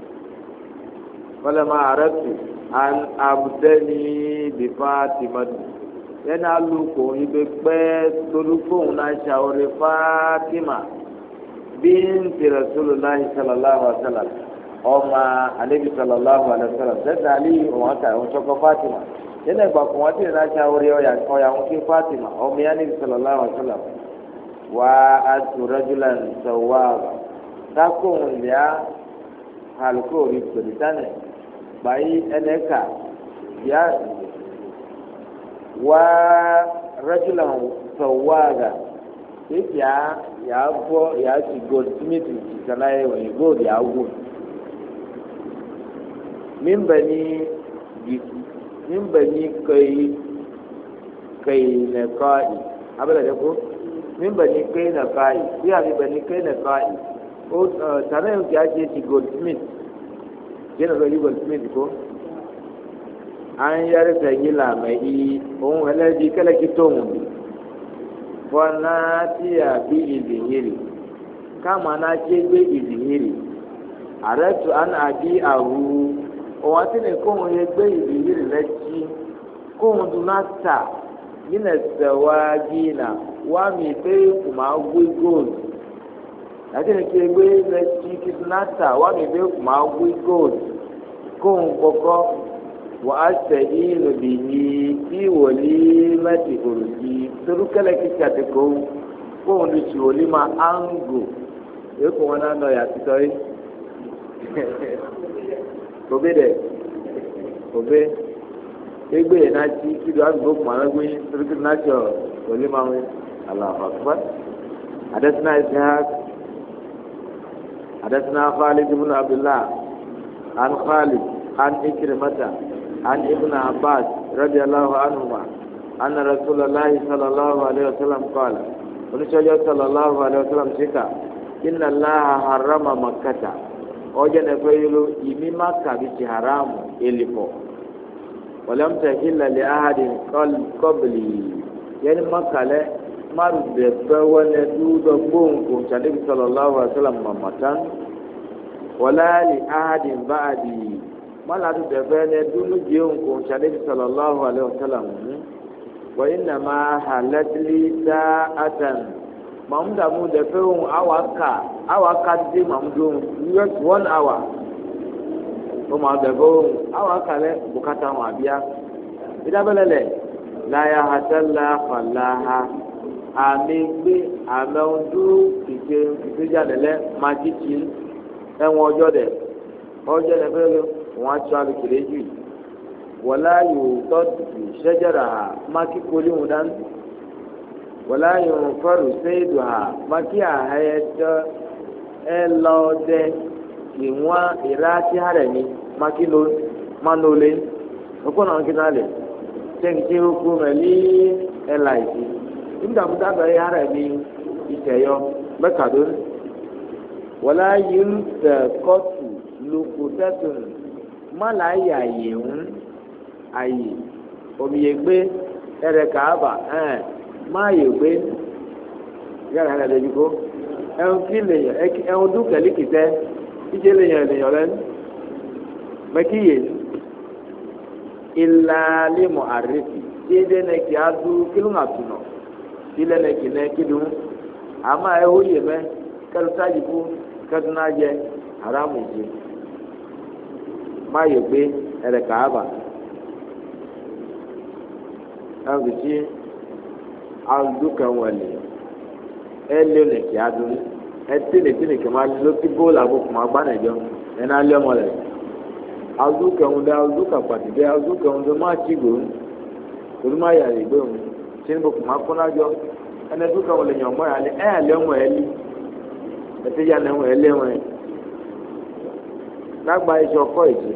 wọlé máa àrẹ tù àbùdẹ́ni bìfà tìmọ́tì yẹn alùpùpù yìí lè pẹ́ tolúkòun náà ṣàwòrán fátímà. Binti Rasulullahi sallallahu alaihi wasallam ọmọ alebi sallallahu alaihi wasallam sẹsẹ ali wọn ta ẹwọn sọkọ Fatima yẹn ẹgbà kún wọn tí yẹn n'aṣa orí ọyà wọn kí Fatima ọmọ yẹn alebi sallallahu alaihi wasallam wà á tu rajulan sawwaba dákòun lẹ́yà alukóòrì pèlítánì báyìí ẹnẹ́ka yà wà rajulan sawwaba. Ya gbọ́ ya ti goldsmith ìsàlá yẹ wọ̀nyí gold ya wò mímbẹ̀ni kẹ́yì nẹ̀kọ́ yìí abẹ́rẹ́ dẹ́kọ́ mímbẹ̀ni kẹ́yì nẹ̀kọ́ yìí bí àbíbẹ̀ni kẹ́yì nẹ̀kọ́ yìí ó sàlá yẹ kí a ṣe ti goldsmith jẹ́ nàlọ́ yìí goldsmith kó à ń yẹrẹ sẹ́yìn làmẹ́ yìí òun ẹlẹ́dì kẹ́lẹ́kì tóun bì. Fọnàtìyà bí ìzìnyìrì kama náà ṣe gbé ìzìnyìrì àrẹ́tù àná àbí àwù òwò tí ní kóhun yẹ gbé ìzìnyìrì lẹ́tí kóhun dùn náà tà yínà sẹ̀wá gínà wá mi pé kò máa gbé góòlù àti ní kí gbé lẹ́tí kí dùn náà tà wá mi pé kò máa gbé góòlù kóhun kọ́kọ́ wà á sẹ̀yìn lòdì yìí tí wòlí mẹ́tì òrùjì torúkẹ́lẹ́ kíkà ti kó fóun lè ṣe wòlí máa áńgò èkó wọn náà nọ yàtítọ́ yìí kòbé dẹ̀ kòbé égbé yẹn náà ti kí ló àgbò kùmà lọ́gbé torúkẹ́ náà jọ wòlí máa wí aláàfà kúbá adẹ́sínà ishaq adẹ́sínà khalid ibn abdullah an khalid an ikrimata عن ابن عباس رضي الله عنهما أن رسول الله صلى الله عليه وسلم قال oníṣẹ́jọ́ sallallahu alaihi wasallam ṣíkà inna Allaha harrama makkata ọjọ́ nẹfẹ́ yìí ìmí maka bí ti haramu elifọ̀ walam tahilla li ahadin qabli yẹni maka lẹ maru dẹfẹ́ wọlé dúdọ̀ gbóhùn kò ṣàdébí sallallahu alaihi wasallam mamatan wala li ahadin ba'di maladu dẹfẹ́ ní dúdọ̀ gbóhùn kò ṣàdébí sallallahu alaihi wasallam wa inna ma halatli sa'atan mamuda mu dẹfẹ́ ohun awaka dé mamudu ohun just 1 hour o ma dẹfẹ́ ohun awaka lẹ bukata wọn abia idabẹlẹlẹ laya hasala falaha àmì gbé àmẹ́wọ́dú ìgbéjáde májíkì ẹ̀wọ̀n ọjọ́ dẹfẹ́ wọn atsọ alùpùpù jù wọlá yóò tọ́jú sẹ́jẹ̀rà mákìkólé wọn dání wọlá yóò fọrù sẹ́yìdù hà mákì àhẹ́yẹ tọ́ ẹ lọ́ọ́dẹ ìwọ̀n ìrántí hàrẹ̀mí mákì ló mánólé ọkọ náà kí náà lẹ̀ tẹ́ǹkì okú mẹ́lí ẹ̀ láìsí nígbàmúdà bẹ̀rẹ̀ hàrẹ̀mí ìtẹ̀yọ mẹ́kàdó wọlá yóò tẹ̀ kọ́tù lókùtẹ́tùn mọ́lá yà yẹ̀wùn ayé omiyegbe ẹrẹ kaaba máa yegbe yàrá yàrá lẹbi kó ẹhun kí lèyàn ẹhun dúkẹlí kìtẹ ìdíje lèyàn lẹ mẹkì yé ìlàlẹ mọ àrètí déédé nẹkì adú kílùn àtúnọ ilẹ nẹkì nẹkì dùn àmà ẹhó yé mẹ kẹlùtà yìí kẹdùnà jẹ haramu jẹ máa yegbe ẹrẹ kaaba. Agùtì alùdókàn wọlé ẹlẹ́ lẹ́kì adùn ẹtẹ́lẹ̀tẹ́ nìkan máa lókè bóòlù àbùkù máa gbá nàìjọ ẹ̀nà alẹ́ ọmọ rẹ̀ alùdókàn wọlé alùdókàn pàtìdé alùdókàn wọlé máa tì gbòòrùn torí máa yà lè gbòòrùn tí ní bùkù máa kó nájọ ẹnẹ dókàn wọlé yàn ọmọ yàrá ẹ̀ alẹ́ ọmọ ẹ̀ lé ẹtẹ́jà náà ẹ̀ lé wọn lágbàá iṣẹ́ ọkọ̀ ìjì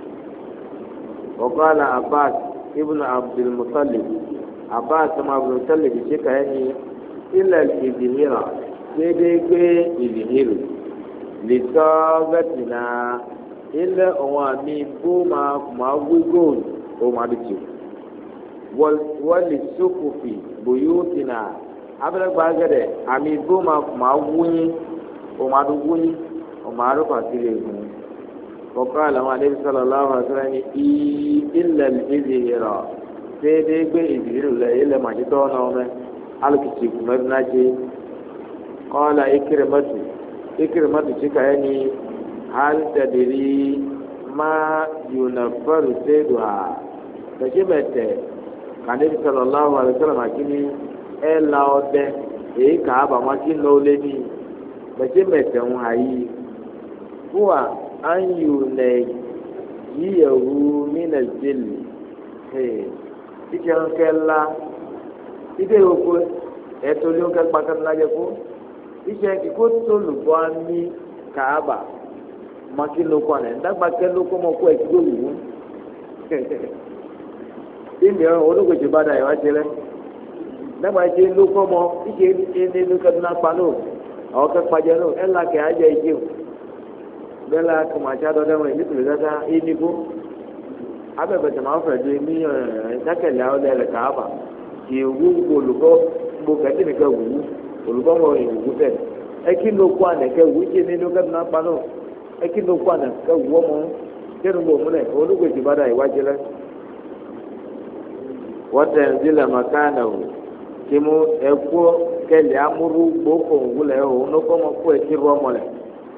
ọkọ̀ àlà Abbas ibn abdulmutalib abbas ma abdulmutalib ṣe ka ẹni ilẹ̀ ìdìhìrà gbẹdẹgbẹ ìdìhìrù lìtọ́ gẹ́tìnà ilẹ̀ ọ̀hún àmì bó máa wí góòlù ọ̀hún àdìtì wọ́n lè sókòfì bòyótìnà abẹ́rẹ́gbà gẹ́dẹ̀ àmì bó máa wúnyí ọ̀hún àdúgbúnyí ọ̀hún àdúgbà sílẹ̀ ìhùn. وقال النبي صلى الله عليه وسلم إلا الإذهر سيدي بإذهر الله إلا ما جتونا على كتيب مبناجي قال إكرمة شكايني هل تدري ما ينفر سيدها فجمت كان النبي صلى الله عليه وسلم أكيني إلا أوده إيه كعبا ما كين لولني فجمت وهاي هو an yiyahu min aljilli ike nke la ike oko etoli nke kpakara na jeko ike kiko tolubọ ami kaaba maki loko ana ndagba ke loko mo ko ekigo wuwu imi olóògbé bá da ìwà jẹlẹ ndagba ike loko mo ike ene loko na kpa no àwọn kẹkpa no ẹ la kẹ ajẹ ike o. bẹ́ẹ̀ la kọ̀mọ̀tsá dọ́ dẹ́wọ̀n èmi tòló dáta énigbó abẹ́bẹ̀tẹ̀ máa fẹ̀ do èmi sákẹ̀lẹ̀ àwọn ọ̀dẹ̀ kàába kì í wú olùkọ́ gbó kẹ́tì nìkẹ́ wù wú olùkọ́ mọ̀ ìwù tẹ̀ ẹkí ló kó àná kẹ́ wù ìdí nínú kẹ́tì náà pa náà ẹkí ló kó àná kẹ́ wù ọmọ kẹ́nu bò múlẹ̀ olùgbèjì bá dà ìwájú lẹ. wọ́n tẹ̀ ń sílẹ̀ màkánà o kí mu ẹ̀kọ́ kẹ́lẹ̀ amúrú gbókò wúlẹ̀ o nukọ́ mọ̀ kó ẹ̀kí rú ọmọ lẹ̀.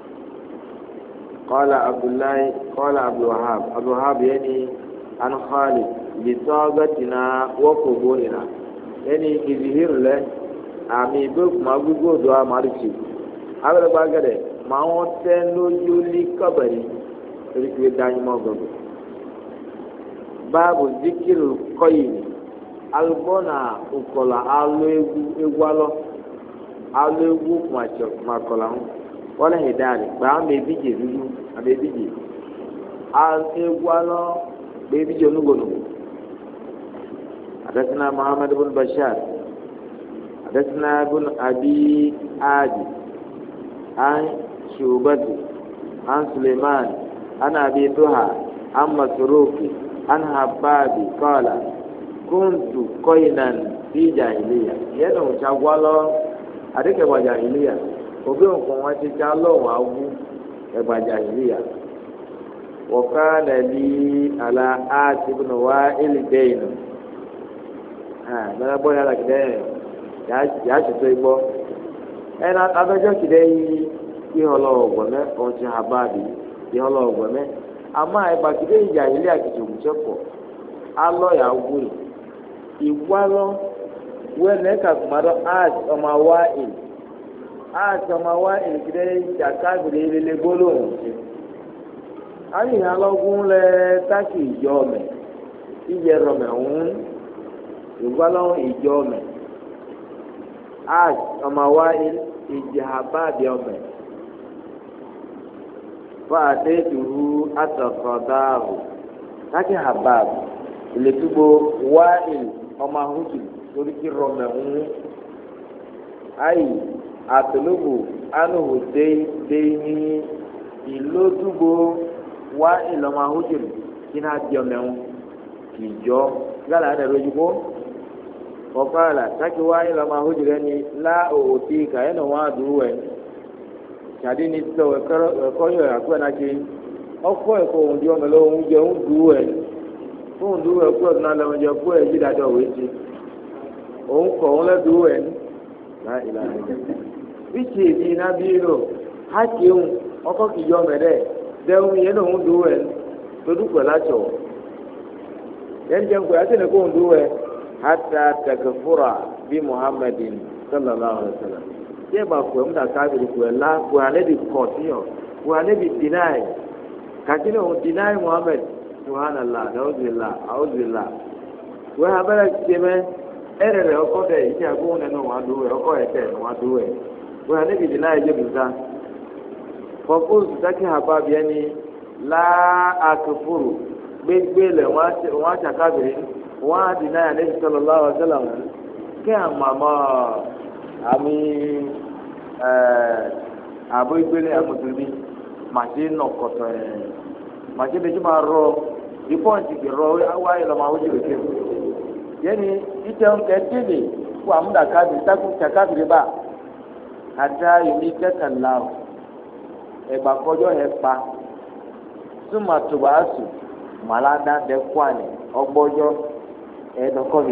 قال عبد الوهاب يعني عن خالد لطاقتنا وقبورنا يعني يظهر له àmì ìgbókùn máa gbígbó odò àmàlùsì abẹ́rẹ́gbá gẹ̀dẹ̀ máa wọ́n tẹ́ lójú lé kọ́bẹ̀rì torí pé dání mọ́ gbogbo. báàbù zikiru kọ́yìn alùbọ́nà òkọ̀là alọ́ egwu alọ́ egwu màkọ̀là ń wọ́n lẹ́yìn dáàrí gbà á mẹ́bíjì dúdú àmẹ́bíjì egwu alọ́ mẹ́bíjì onúgbònú. حدثنا محمد بن بشار حدثنا ابن أبي عادي عن شعبة عن سليمان عن أبي ضحى عن مسروق عن حباب قال كنت قينا في جاهلية ينو شغالو أديك جاهلية وبينكم وتشالو وأبو جاهلية وكان لي على آت بن وائل دين mẹ́rẹ́ bọ́ yàrá kìdẹ́ yà á ṣètò igbó ẹ̀nà abẹ́jọ́ kìdẹ́ yìí ihọ́lọ́ ọ̀gbọ̀mẹ́ ọ̀nṣẹ́ àbáàbí ihọ́lọ́ ọ̀gbọ̀mẹ́ àmọ́ ẹ̀gbà kìdẹ́ ìjà ilé àkìtì òmùsẹ́ pọ̀ alọ́ yà wú yìí ìwálọ́ wẹ́nẹ́ kàkùmádọ́ ọmọ wa ìl kìdẹ́ jàká gbèrè ilé gbólóhùn ṣe ayé alọ́gún lẹ táàkì ìjọ mẹ́ ìyẹ̀rọ̀ mẹ́hún. ìgbàlọ́wọ́ ìjọ mẹ́ ọmọ wa ìjì àbáàbí ọmọ fàdé ìhú àtọ̀kọ̀dáàbò láti àbáàbò ìlẹ̀túgbò wá ọmọ ahùjù torí kí rọmẹ̀ ń ayì àtòlógbò ánùhù dé ní ìlótúgbò wá ọmọ ahùjù kí náà di ọmọ ń kìjọ gálà ẹ̀ lójú kó. Ọ̀kàlà tákì wáyé lọ́mọ ahójúrẹ́ ni lá òòtí kàyẹ́nà wọn àdúró ẹ̀ ṣàdí ní tọ́ ẹ̀kọ́ yọ̀ àkúrẹ́ náà ṣe ọkọ̀ ẹ̀kọ́ òun di ọmọ lọ́wọ́ oúnjẹ òun dúró ẹ̀ fóun dúró ẹ̀kú ọ̀dún náà lọ́wọ́ oúnjẹ kú ẹ̀ yí dájọ́ òwe ṣe òun kọ̀ òun lẹ́dúró ẹ̀ bíṣì èdè iná bí lò hákì òun ọkọ̀ kì í yọ ọmọ ẹ̀dẹ́ dẹ́hùn yẹn náà òun dúró ẹ̀ lódúpẹ̀ láṣọ yẹn jẹun pé hata takfura bi muhammadin sallallahu alaihi wasallam ye ba ko mda kafiri ko la ko ane di kotiyo ko ane di deny kakini o deny muhammad subhanallah a'udhu wa habara keme erere oko de iti agun ne no wa do e oko ete no wa do e ko ane di deny je buza ko ko taki haba bi ani la akfuru gbegbe le wa ta kafiri wọ́n á dìnnà yà lẹ́yìn sọ̀rọ̀ lọ́wọ́ sọ́lọ̀ wọn kí àmàmọ́ àmì àbọ̀ ìgbélé àmọ̀tòbí màṣẹ nà kọ̀tọ̀ màṣẹ bẹ́ẹ̀ máa rọ ìpọ́ǹtì kì rọ wáyé lọ́mọ àwọn ojú òkè yẹ́nì ìtẹ̀wọ̀n kẹ́tẹ́lì fún àmúdàkábì sákùn kàkábìrì bá àtà ìní kẹ́kànlá ẹ̀gbà kọjọ́ ẹ̀ pa súnmọ́ tòbáàsù màládá dẹ́kwani ọgbọ́jọ́ ẹ̀ẹ́dọ́kọ́ni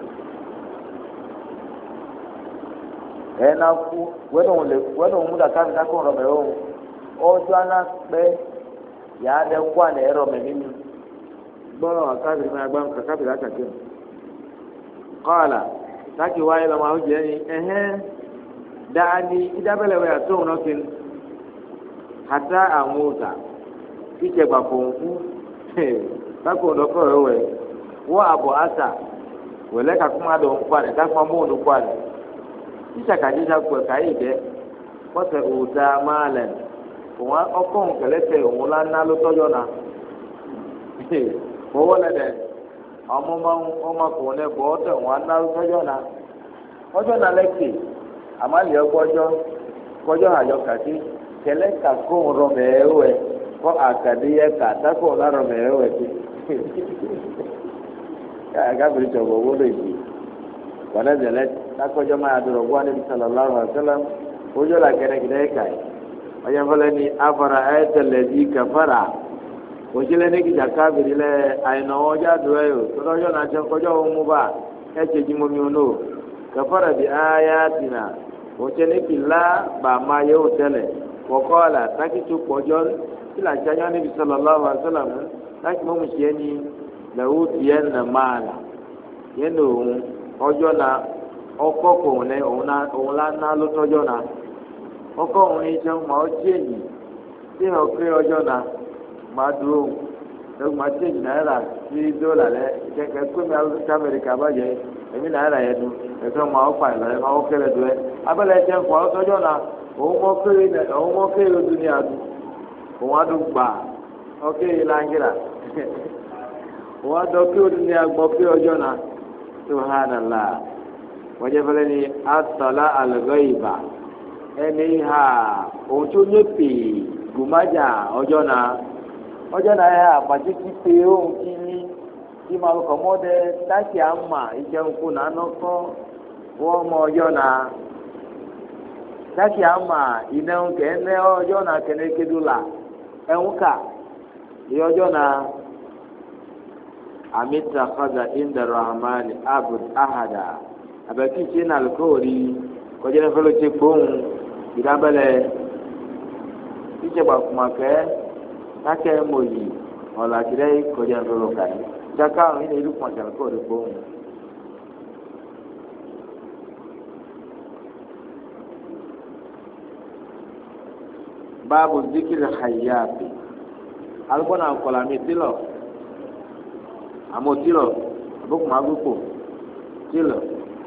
ẹ̀ẹ́nà kú wẹ́nà òun múdà káfíńtà kó rọ̀mẹ̀ òun ọjọ́ alápẹ́ yàá dẹ́ kú àná ẹ̀rọ mẹ́mí gbọ́dọ̀ káfíńtà máa gbá káfíńtà àtàkùn kọ́ọ̀là láti wáyé lọ́mọ àwọn jẹ́ ni ẹ̀hẹ́n dáadé ìdábẹ́lẹ̀ wẹ̀ àtọ́hùn náà kiri hàtà àwọn òòtà kíkẹ́ gbà fòun kú kákò dọ́kọ̀ rẹ̀ wẹ̀ wọ́n àbọ̀ àtà wẹ̀lẹ́ kakuma dọ̀ nkpari kakuma mọ́ nkpari sísàkàdé sàkpọ̀ káyé dẹ́ kọ́sẹ̀ òòtà máa lẹ̀ òun ọkọ̀ nkẹlẹ́tẹ̀ òun la ná ló tọ́jọ́ na fọwọ́ lẹ̀ dẹ̀ ọmọ kò ní bọ́ ọ́tẹ̀ òun aná ló tọ́jọ́ na ọjọ́ na lẹ́kì àmàlẹ́ ọgbọ́jọ́ kọjọ́ àjọ kàdé kẹlẹ́ kakó rọ̀ mẹ́ẹ̀wẹ̀ kọ́ àkàdé yẹ kà takò ńlá rọ̀ mẹ́ẹ̀wẹ̀ ti káfíìrì tọ̀gbọ̀ owó lè jì wọ́n ẹ̀jẹ̀ lẹ́ lákọjọ́ máa dọ̀rọ̀ wọ́n níbi sàlọ́láhùn àṣẹlẹ̀ ojú la kẹ́nẹ́kẹ́nẹ́ ẹ̀ka yìí ọjọ́ fọlẹ́ ni afara ẹ̀ẹ́tẹ̀lẹ̀ bí kẹfàrà òṣèlè ní kìjà káfíìrì lẹ àyìnà ọjà dùn ẹ̀ o tọ́jọ́ náà ṣe kọjọ́ òun mú bá ẹ̀ṣẹ̀ jimomi ọ̀nà kẹfàrà bí ayá tìǹà òṣèlè kìlá bàmá yẹ òtẹ́lẹ̀ kọ̀kọ́ àlà tákìtù pọ̀jọ́ kìlà ṣáyọ́ níbi sàlọ́láhùn àṣẹlẹ̀ láti mọ́ mu ṣe ni lẹ́wọ́ tiẹ̀ nà máa là yẹn ní òun ọjọ́ na ọkọ̀ kò ní òun la ná ló tọ́jọ́ na ọkọ̀ òun ní sẹ́wọ́n máa ó tiẹ̀yìn tí ò kéré ọjọ́ na máa dúró lẹ́wọ́n máa tiẹ̀yìn náírà sí dọ́là lẹ́ kẹ́kẹ́ kómi amẹ́ríkà bàjẹ́ èmi náírà yẹn du ẹ̀fẹ́ máa ó pa ìlọrin máa ó kéré du ẹ abẹ́lẹ̀ ẹ̀jẹ̀ ńkọ́ ọtọ́jọ́ na òun mọ́ kéré ojú ní adu òun adùn gbà ọkẹ́ yìí láńgìrà wọ́n adọ́ kí o ní agbọ́ pé ọjọ́ náà subhanallah wọ́jẹ́fẹ́lẹ́ ni atọ́lá àlùgọ́ ìbà ẹni ha ohun tó ní pè gbòmájà ọjọ́ náà yà àpàtì ti pè ohun kí ní kí máa kọ́ mọ́dẹ táàkì àmà ìjẹun kó náà nọ́kọ́ wọ́n mọ ọjọ́ náà táàkì àmà ìnáwó kẹ́ẹ́ ọjọ́ náà kẹ́ẹ́ kédùlà ẹ̀hún kà ní ọjọ́ náà. Amita kaza inda rahmani abud ahada abaki china alkori kojene felo chekbon idabele ije ba kuma ke take moyi ola kire kojene felo kai jaka ina ilu kwa alkori bon babu zikir hayati alkona kola mitilo àmọ́ tílọ̀ àbúkù máa gbókò tílọ̀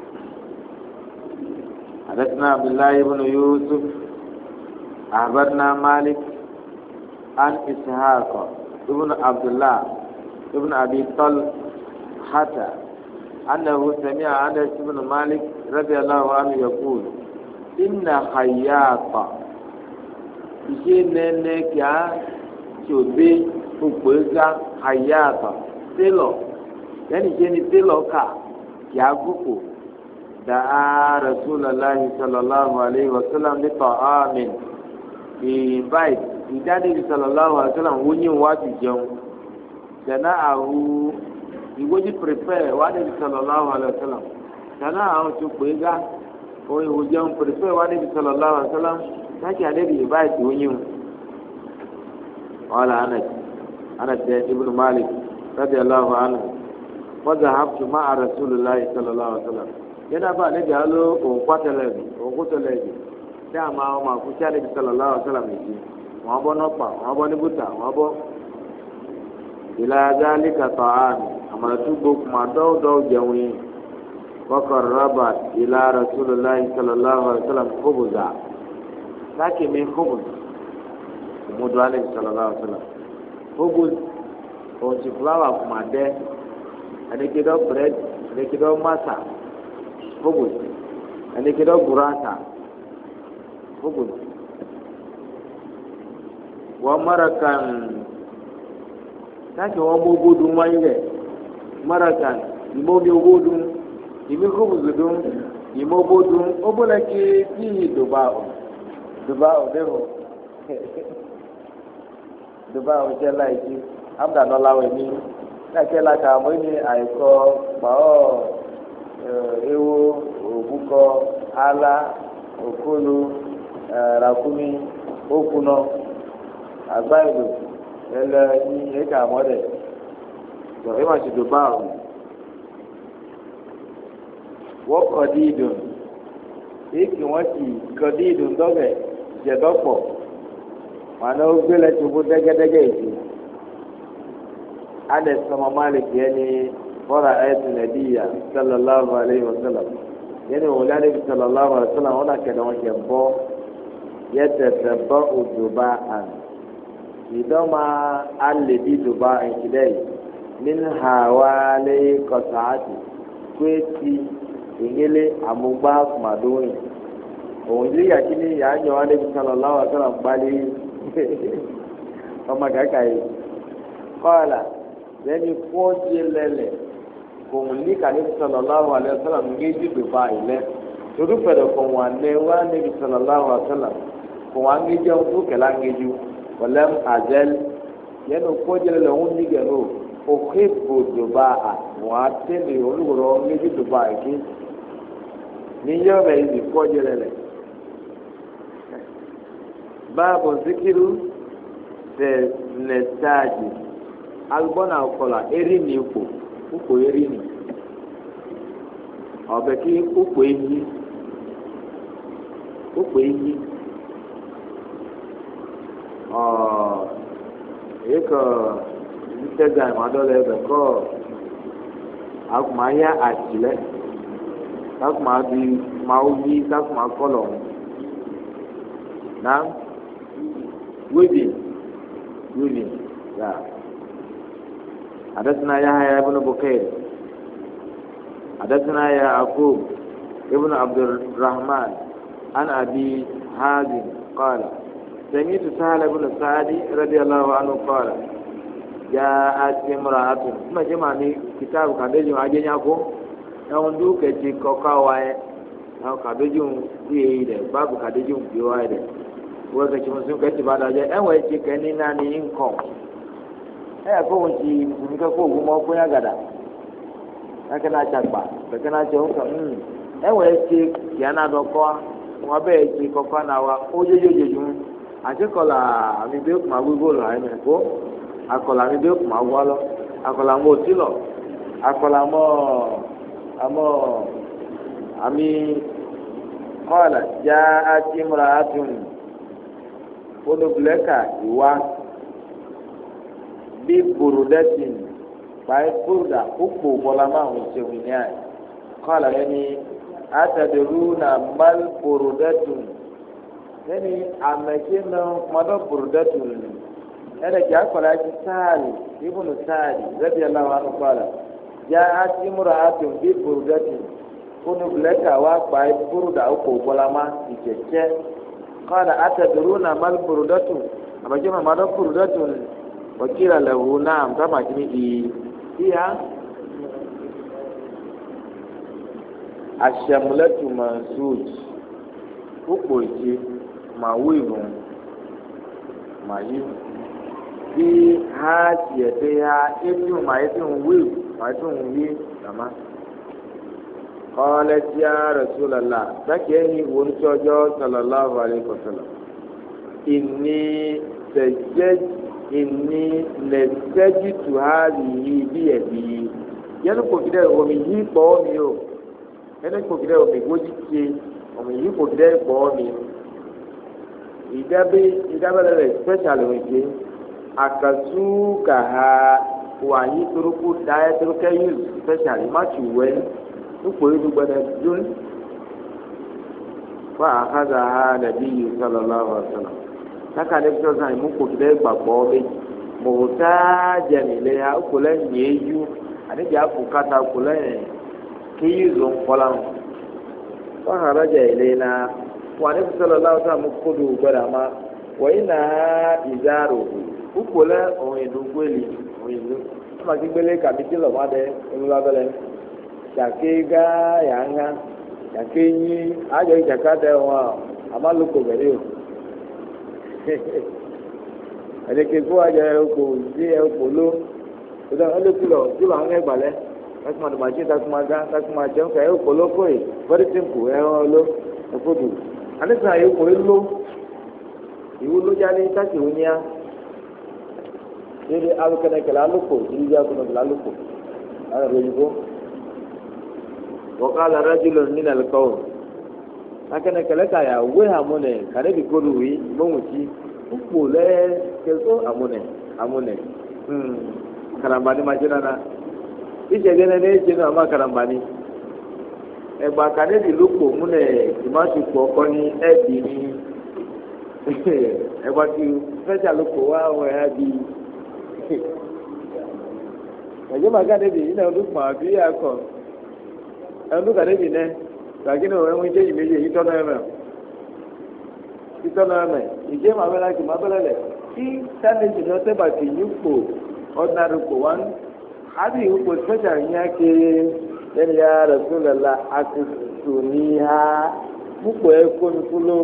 àdẹ́sínà abdullahi ibn yusuf ahbadna malik an ishaq ibn abdullah ibn abi tal hata annahu sami'a anas ibn malik radiyallahu anhu yaqul inna hayyata ise nene kia tsobe ukpega hayyata télọ̀ yẹnni jẹni télọ̀ ká kí a gbóko dàá rasulallahi sallallahu alayhi wa sallam ní ta'amin invite ìdádébi sallallahu alayhi wa sallam wọ́nyí wájú jẹun sẹ́nà àhú ìwọ́nyí prepare wádébi sallallahu alayhi wa sallam sẹ́nà àhú tó pé gá òun ìwò jẹun prepare wádébi sallallahu alayhi wa sallam láti àdébi invite wọ́nyí wọn là Anas ibn Malik radiyallahu anhu wa dhahabtu ma'a rasulillahi sallallahu alaihi wasallam yana ba ne da lo o kwatelebi da ma o ma ku chale sallallahu alaihi wasallam ni wa bo no pa wa bo ni buta wa bo ila zalika ta'am amala tu bo kuma do jewi wa qarraba ila rasulillahi sallallahu alaihi wasallam khubza laki min khubz mudu alaihi sallallahu alaihi wasallam khubz òtún fúláwà kùmà dẹ ẹnìkédọ bírèd ẹnìkédọ masa fúgùn ẹnìkédọ burata fúgùn wọn marakan sáàkì wọn mú gbódùn wáyé rẹ marakan ìmọ̀ mi gbódùn ìmí fúgùn dùn ìmọ̀ gbódùn ó bọ́lá kí tíì dùbà ọ̀ dẹ́hùn dùbà ọ̀ jẹ́ láìsí. Amdanọlawo ni kake la ka mo ni àìkọ kpao ewo òbúkọ ala òkolo rakumi okunọ agbayido ẹlẹ ní eka mọdẹ tó ẹ ma ti do báwo wọ́n kọ́ di ìdùn èkì wọ́n ti kọ́ di ìdùn dọ́gẹ̀ jẹ̀dọ́pọ̀ wọn náà gbé lẹ́tọ̀ bó dẹ́gẹ́dẹ́gẹ́ ìdí. Anas sama Malik yani ورأيت النبي صلى الله عليه وسلم يعني ولاد صلى الله عليه وسلم هنا كان وجبه يتتبع دباء إذا ما الذي دباء كده من حوالي قطعات كويتي إنجلي أموباك مدوني òun yàtí ní ìyájọ́ alẹ́bí sallallahu alaihi wasallam balẹ̀ ọmọ kàkà yìí kọ́ọ̀là lẹ́ni fọ́ọ̀tì lẹ́lẹ̀ kòun ní kàlẹ́bí sallallahu alaihi wasallam méjì dùbà ilẹ̀ torí pẹ̀lú kò wọ́n lé wá alẹ́bí sallallahu alaihi wasallam kò wọ́n méjì ọ̀hún tó kẹlẹ́ méjì wọlẹ́m àjẹl yẹnu fọ́ọ̀tì lẹ́lẹ̀ òun ní gẹ̀rọ òkè bò dùbà àwọn àtẹ̀lẹ̀ olùwòrán méjì dùbà ìké níyọ̀ bẹ̀ yìí fọ́ọ̀tì lẹ́lẹ̀ báàbò zikiru tẹ̀lẹ̀tàjì agbọ́nà ọ̀kọ̀là erinni ukpo erinni ọ̀bẹ kí ukpo eyi èkó ntẹ́gà ìmọ̀dọ́lẹ̀ ẹ̀bẹ̀ kọ́ àkùmáyà àtìlẹ́ àkùmábi máa yí àkùmá kọ́lọ̀ náà. weaving yeah حدثنا يحيى بن بكير حدثنا يعقوب ابن عبد الرحمن عن أبي حازم قال سمعت سهل بن سعد رضي الله عنه قال جاءت امرأة ما جمعني كتاب كان أجنيكم يوندو كتي كوكاواي أو كادجون ييده باب كادجون بيوايده وكتي مسلم كتي بعد أجا أن ويتي كنينا ني إنكم كون تي مسلم كو ما كو يغدا لكن أشبع لكن أشوف أن ويتي كيانا دوكوا wọn bẹ ti kọkọ náà wa ó yéyéyéjú àti kọlà àmì bí ó kùmà wíwó lọ àyẹmẹ kó akọlà àmì bí ó kùmà wọ lọ akọlà mọ òtí lọ akọlà mọ àmọ àmì kọlà já àti múra àtún olùbùlẹ́kà ìwá bí burúdẹ́tìn báyìí burúdà ó pò bọ́lá máa ń ṣe wí ní àyè kọlà lẹ́ni. Atadruna mal burudatun yani amekina mado burudatun ene kya kola ki sali ibnu sali radiyallahu anhu qala ja'at imra'atun bi burudatin kunu blaka wa bai buruda ko bolama ikeke qala atadruna mal burudatun amekina mado burudatun wakila lahu na'am kama kini iya aṣamulẹtu mansoud púpọ̀ ìṣe màá wú ìrùn màá yí bí ha tiẹ̀ pé ha ébi màá yẹ fi ń wí màá fi ń yí màmá. قالت يا رسول الله فكيني ونشوجو صلى الله عليه وسلم إني نسجت هذه بيدي يلقوا كده ومن قومي ẹni kò kìdẹ́ omi gbójú tse omi yìí kò kìdẹ́ gbọ́ mi ìdábẹ́lẹ́ rẹ̀ special wẹ̀jẹ̀ àkàtú kàá wà yí toroko dáyẹ torokẹ́ yìí special má tù wẹ́ nípò yìí tó gbẹdẹ dún fún àkàtà ha nàbí yìí sallallahu alaihi wasallam káka ní bí sọ́sàn ìmú kò kìdẹ́ gbàgbọ́ mi mọ̀tá jẹ̀mílẹ̀ ha kò lẹ́yìn yéjú àdébíyà kò kàtà kò lẹ́yìn. kiyizun kwalan wa haraja ilaina wa nabi sallallahu alaihi wasallam kudu gbara ma wa ina izaru ukule oyin gweli oyin ma ki gbele ka bi tilo ma de oluwa bele jake ga yanga jake yin ajo jaka de wa amalu ko bere o ade ke ko ajo ko ji e ko lo o da ole kilo an egbale takuma dumaji takuma ga takuma jẹun ka ẹwọ kọlọkọ yìí very simple ẹwọn ló ẹfọdù anisa yìí kò ló ìwú ló jáde táàkì ònyà lédè alùkẹnẹkẹlẹ alùpùpù ìdíje akọnọkẹlẹ alùpùpù alùpùpù òyìnbó wọkàlà rájúlọ nínú ẹlẹkọọ akẹnẹkẹlẹ kàyà wé àmúnẹ kàdébì kọlu wí gbóhùnsí púpù lẹ kẹsọ àmúnẹ kàràmbà ni màjẹ nana. ìṣẹ̀lẹ̀ náà ní ẹ̀jẹ̀ náà má karamba ni ẹ̀gbà kanẹ́bì ló pò múlẹ̀ ìmásùpọ̀ ọkọ ní ẹ̀bì ní ẹ̀gbà tí fẹ́ṣà ló pò wá àwọn ẹ̀yà bí ẹ̀jẹ̀ má kanẹ́bì yìí náà ló pọ̀ àbí akọ ẹ̀dún kanẹ́bì náà gbàgé náà ẹ̀wọ̀n ìjẹ́ ìméjì èyí tọ́nà ẹ̀mẹ̀ ìjẹ́ má bẹ́lẹ̀ kì má bẹ́lẹ̀ lẹ̀ kí kanẹ́bì náà tẹ́ bàtì yìí pò ordinary pò wá hadi huko special yake yani ya rasulullah akusuniha muko eko nukulo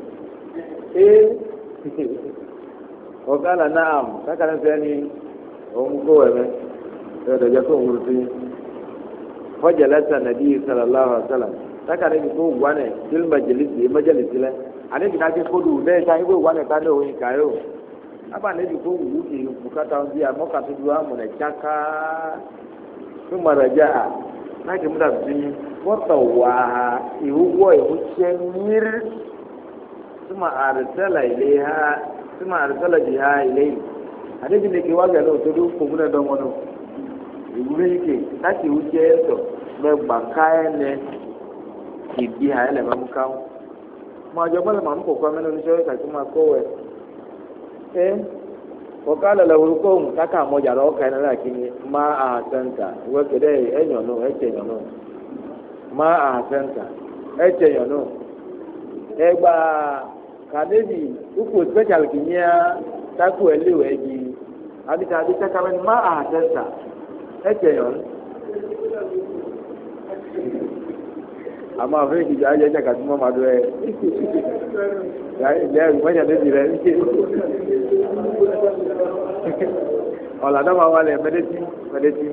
wakala naam kaka nasani omko wewe ndio japo nguruti fajalasa nabii sallallahu alaihi wasallam kaka ni ko wane fil majalisi la ane kitaje kodu ne ta ibo wane kande oyin kayo aba nebi ko wu ki bukata on dia mo ka tu dua mo ne chaka tu maraja na ke muda bi wata wa iwo iwo chemir tuma arsala biha ilayhi ade bi ne ke wa ga no to du ko muda do mo no iwure ke ta ki u che to me gba kai ne ki bi ha ele ma mu ka mo ajo bale ma ko ko me no ni so ka ti ma ko we wakala lahulukom kaka moja roka ina lakini ma ahsanta wekede enyono eche nyono ma ahsanta ẹ̀jẹ̀ yàn náà ẹgbà kàdébì ukwu special kìíyà tako ẹlẹ́wẹ̀ yìí àbíkà àbí takamẹ́ni má àtẹ́sà ẹ̀jẹ̀ yàn náà. àmọ́ àfẹ́ ìdìbò ayé ẹ̀jẹ̀ kàtí mọ́ màdó ẹ̀ ilé ẹ̀rù mọ́jà débi rẹ̀ ń ké ọ̀làdọ́gba wà lẹ̀ mẹ́dẹ́tì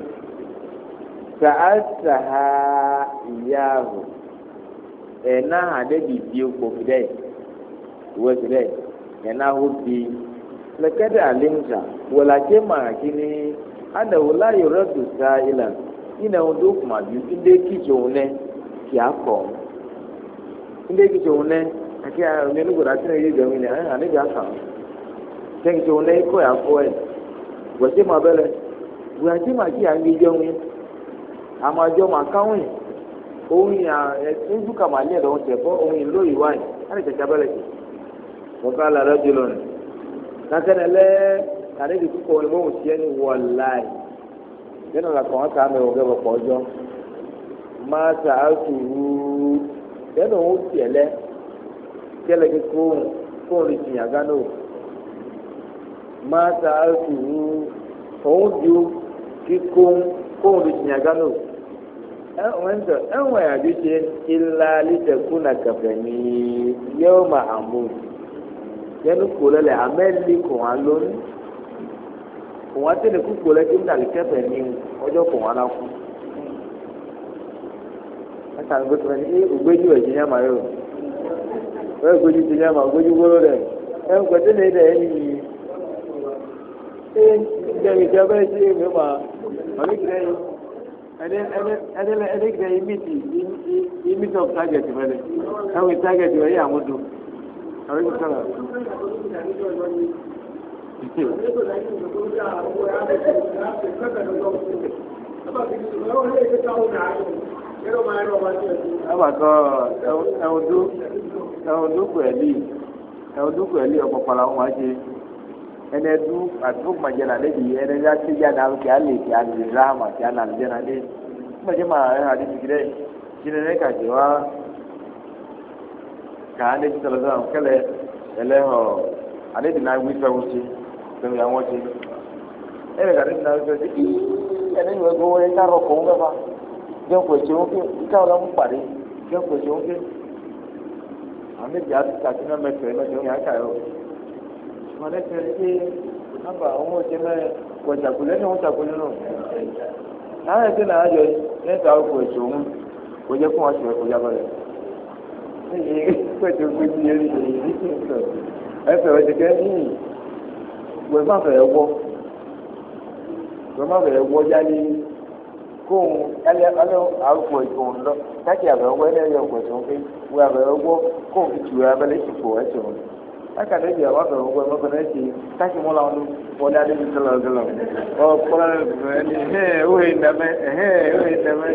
sàásàá ìyáàbò ẹ̀nà àdébì bí okò fìdẹ́ ìwé fìdẹ́ ẹ̀nà ahó bí lẹ́kẹ́dẹ́ àlẹ́mùsà wọ̀làjẹ́ màkì ní adàwọ̀lá yọ̀rọ̀ tó sá ilà yìnyín àwọn tó kùmà bí ndé kìjọ wọn lẹ kì á kọ̀ ndé kìjọ wọn lẹ àti àwọn ẹnugbọ̀dọ̀ àti ẹ̀yẹ ìjọ wọn lẹ ẹ̀ àníbi àkà ndé kìjọ wọn lẹ kọ́ ẹ̀ àkọ́ ẹ̀ wọ̀jẹ́ mà bẹ́lẹ̀ wọ̀jẹ́ mà kí à ń gbé jẹun yẹn àmọ́ àjọ mà káwọn yìí ohun yà ẹ̀ ń dúkà mà lé ẹ̀dọ̀ tẹ̀ fọ́ ohun yìí lóyìí wáyé á lè tẹ̀sẹ̀ abẹ́lẹ̀ kì wọ́n ká lára jù lọ nì nàkẹ́nẹ̀ lẹ́ àdébì púpọ̀ ni wọ́n ti ẹni wọ̀ láì yẹn nà kàn wọ́n kà á mẹ́wọ́ gẹ́gẹ́ pọ̀ ọjọ́ máa ta àtúwú yẹn nà wọ́n tiẹ̀ lẹ́ kẹ́lẹ́ kí kóhùn lè tìyàn gánà o máa ta àtúwú òun ju kí kóhùn lè tìyàn gánà o ẹ̀wọ̀n àdúgbò ilá lítẹ̀kùn nà kẹfẹ́ ní yẹ́wò mà àmú yẹnu kò lẹ́lẹ̀ amẹ́lí kò wá lónìí kò wá tẹ̀lé kúkò lẹ́ kí n dàlí kẹfẹ́ ní ọjọ́ kò wá lá kú. ẹ̀ka ní gbẹ́tọ̀ ní ògbéjú ẹ̀jẹ̀ yẹn máa yọ ẹ̀ ògbéjú ti yẹn máa ògbéjú gbóló rẹ̀ ẹ̀ ń pẹ̀tẹ́ ní ẹ̀dẹ̀ ẹ̀yìn yìí ẹ̀ ǹjẹ́ ìjẹ́ bẹ́ẹ̀ sí èmi mà ọ̀nìkìlẹ̀ yìí ẹ̀dẹ́gìdẹ̀ yìí mìtì of target mẹ́lẹ̀ ẹ̀wọ̀n target wẹ̀ yìí àmúdù àwọn ìgbésọ̀rọ̀. Abakọ ẹ̀wọ̀n dúkù ẹ̀lí ọ̀pọ̀pọ̀lá wọn ṣe ẹni ẹdú àtúkùmọ̀jẹ̀ náà lébi ẹni ẹdí àti ìyá kí á lè kí á lè ráàmà kí á nà lè jẹ́ náà dé ọmọdé máa ẹ̀ hàn níbi rẹ̀ jìnnà ní kàjẹ́ wá kà á lébi sọ̀rọ̀ sọ̀rọ̀ kẹlẹ̀ ẹlẹ́họ̀ àlébi náà wí fẹ́ wọ́n ṣe lórí àwọn ṣe ẹnì kan níbi náà wí fẹ́ ṣe ẹni ìwé gbowó ẹ ká rọpò ń bẹ́fà jẹ́ kò ṣe wọ́n ké ìka ọ̀la ń pàdé jẹ́ kò ṣe wọ́n ké àmì ìjà ti kàtí náà mẹ́fẹ̀ẹ́ lọ́jọ́ yẹn á kà yọ. Mọ̀lẹ́ tẹ̀lé pé nàbà àwọn òṣè mẹ́rin kọ̀ ṣàkólẹ́ ní wọ́n ṣàkólẹ́ náà. Láwọn ẹ̀sìn náà yọ lẹ́sà ọkọ̀ èso òun kò jẹ́ kó wọ́n ṣe ẹ̀kọ́ jábọ̀ rẹ̀. Ṣé pẹ̀tẹ́ gbé bí eré èyí ní sọ? Ẹ̀fẹ̀ ọ̀ṣẹ̀ kẹ́ ní ìwẹ̀ má fẹ̀ wọ́. Ìwẹ̀ má fẹ̀ wọ́ yálé kóhun ẹlẹ́ àrùkọ̀ èso òun lọ. Káàkiri àbẹ̀wọ́ ẹlẹ́yẹ ọkọ̀ èso òun pé wọ́n àbẹ̀wọ́ kóhun fi tù abẹ́lẹ́ ìṣòfò ẹ̀ṣẹ̀ òun. Aka ne bia wa fɛrɛ ŋgɔ mɛfɛ n'ɛti kasi mu la ŋu wɔde adi bi sɛlɛ sɛlɛ ɔ kpɔlɔ ne fɛ ɛni hɛn o ye nɛmɛ ɛhɛn o ye nɛmɛ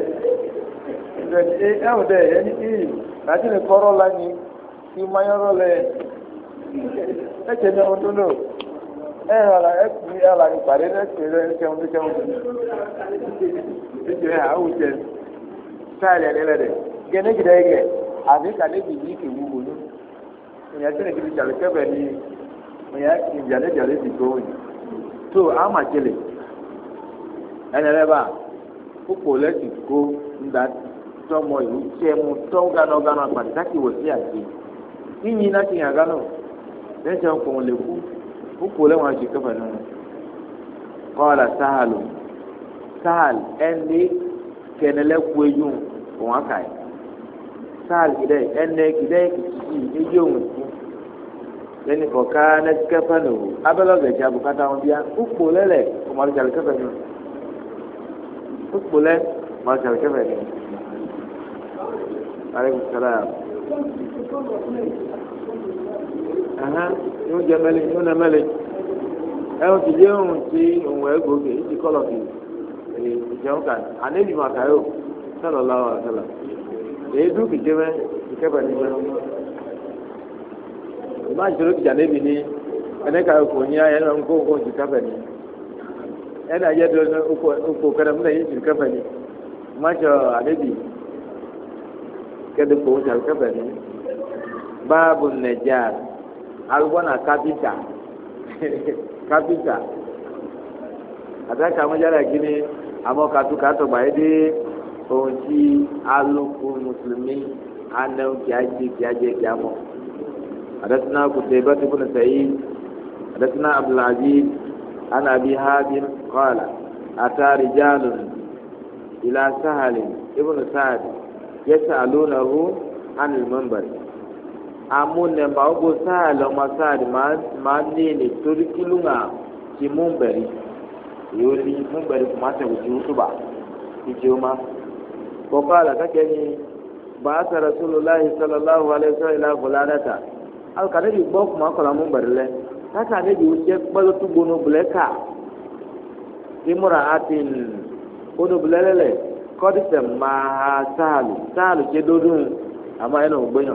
ɛwɔ dɛ ɛni nati ne kɔrɔ la ni ti ma yɔrɔ lɛ ɛtsɛ ne ŋutu no ɛyala ɛkuli ala ni kpari ne ɛkuli lɛ ɛtsɛmu ɛtsɛ awu tsɛ sáyẹlì ɛni lɛ dɛ gɛnɛ gidɛ gɛ àfi ka ne bi yi ke wu wolo. Ìyá tí nìkiri jàlè kẹfẹ ni ìyá ìjàlè ti tó yìí tó àmà jẹlẹ ẹnì rẹ bá kókò lẹsì kó ńdá tọmọ ìlú tiẹ mu tọ gánà àpàtì káàkiri wò sí àti yíyí náà ti yàn gánà lẹsẹ ń kò lè kú kókò lẹwọn àti kẹfẹ nù kọ́ọ̀lá sáàlù ẹni kẹnẹlẹ́kù eyín òun àkàyè. Sáàlì kìdẹ́ ẹnẹ kìdẹ́ kìtìkì eyé òun sí lẹ́nu kọ̀ọ̀ká nẹ́tí kẹfẹ́ nù abẹ́lọ́gẹ̀dẹ̀ abùkátà wọn bíá ukpò lẹ́lẹ̀ ọmọdéjàlè kẹfẹ́ nù ukpò lẹ́ ọmọdéjàlè kẹfẹ́ nù aleykum salaam yóò jẹ mẹlẹ yóò nà mẹlẹ ẹ̀hún ti dé ohun tí òun ẹ̀ gbòógè ìdí kọlọ̀ kì ìjẹun kan ànẹ́bí màkàyò sọ̀rọ̀ lọ́wọ́ àtàlà. Èyí dúró kìjẹ́ mẹ́ ìkẹ́bà ní mẹ́. Ìmá ìṣòro kìjà níbi ní ẹnẹ́ka ọkọ̀ ní ayé náà ń kó nǹkan oṣù kẹfẹ́ ni. Ẹnì ayé dúró ní ọkọ̀ kẹrẹ múlẹ̀ yìí oṣù kẹfẹ́ ni. Ìmá ìṣòro àdébì kẹ́dí kò ń sàlùkẹ́ bẹ̀rẹ̀ ní báàbù nàìjíríà alùpùpù kápítà kápítà àtàkà mọ́jára kìíní àmọ́ kàtúkà tó báyìí dé ohun tí alùpùpù mùsùlùmí anẹ́wò kìá mọ́. حدثنا قتيبة بن سعيد حدثنا عبد العزيز عن أبي هادم قال أتى رجال إلى سهل ابن سعد يسألونه عن المنبر أمون نبأو سهل وما سعد ما نيني تركلنا في منبري يولي منبري كما تقول تبع في جوما وقال كأني بعث رسول الله صلى الله عليه وسلم إلى فلانة alukane bi gbɔ kuma kɔla mu bɛrɛ lɛ kaka ne bi wusɛ kpɛlɛ tu gbɔnu bilɛ ka imura atin gbɔnu bilɛ lɛ kɔdi sɛ maa saalu tse dodun ama yɛ na o gbɛnyɔ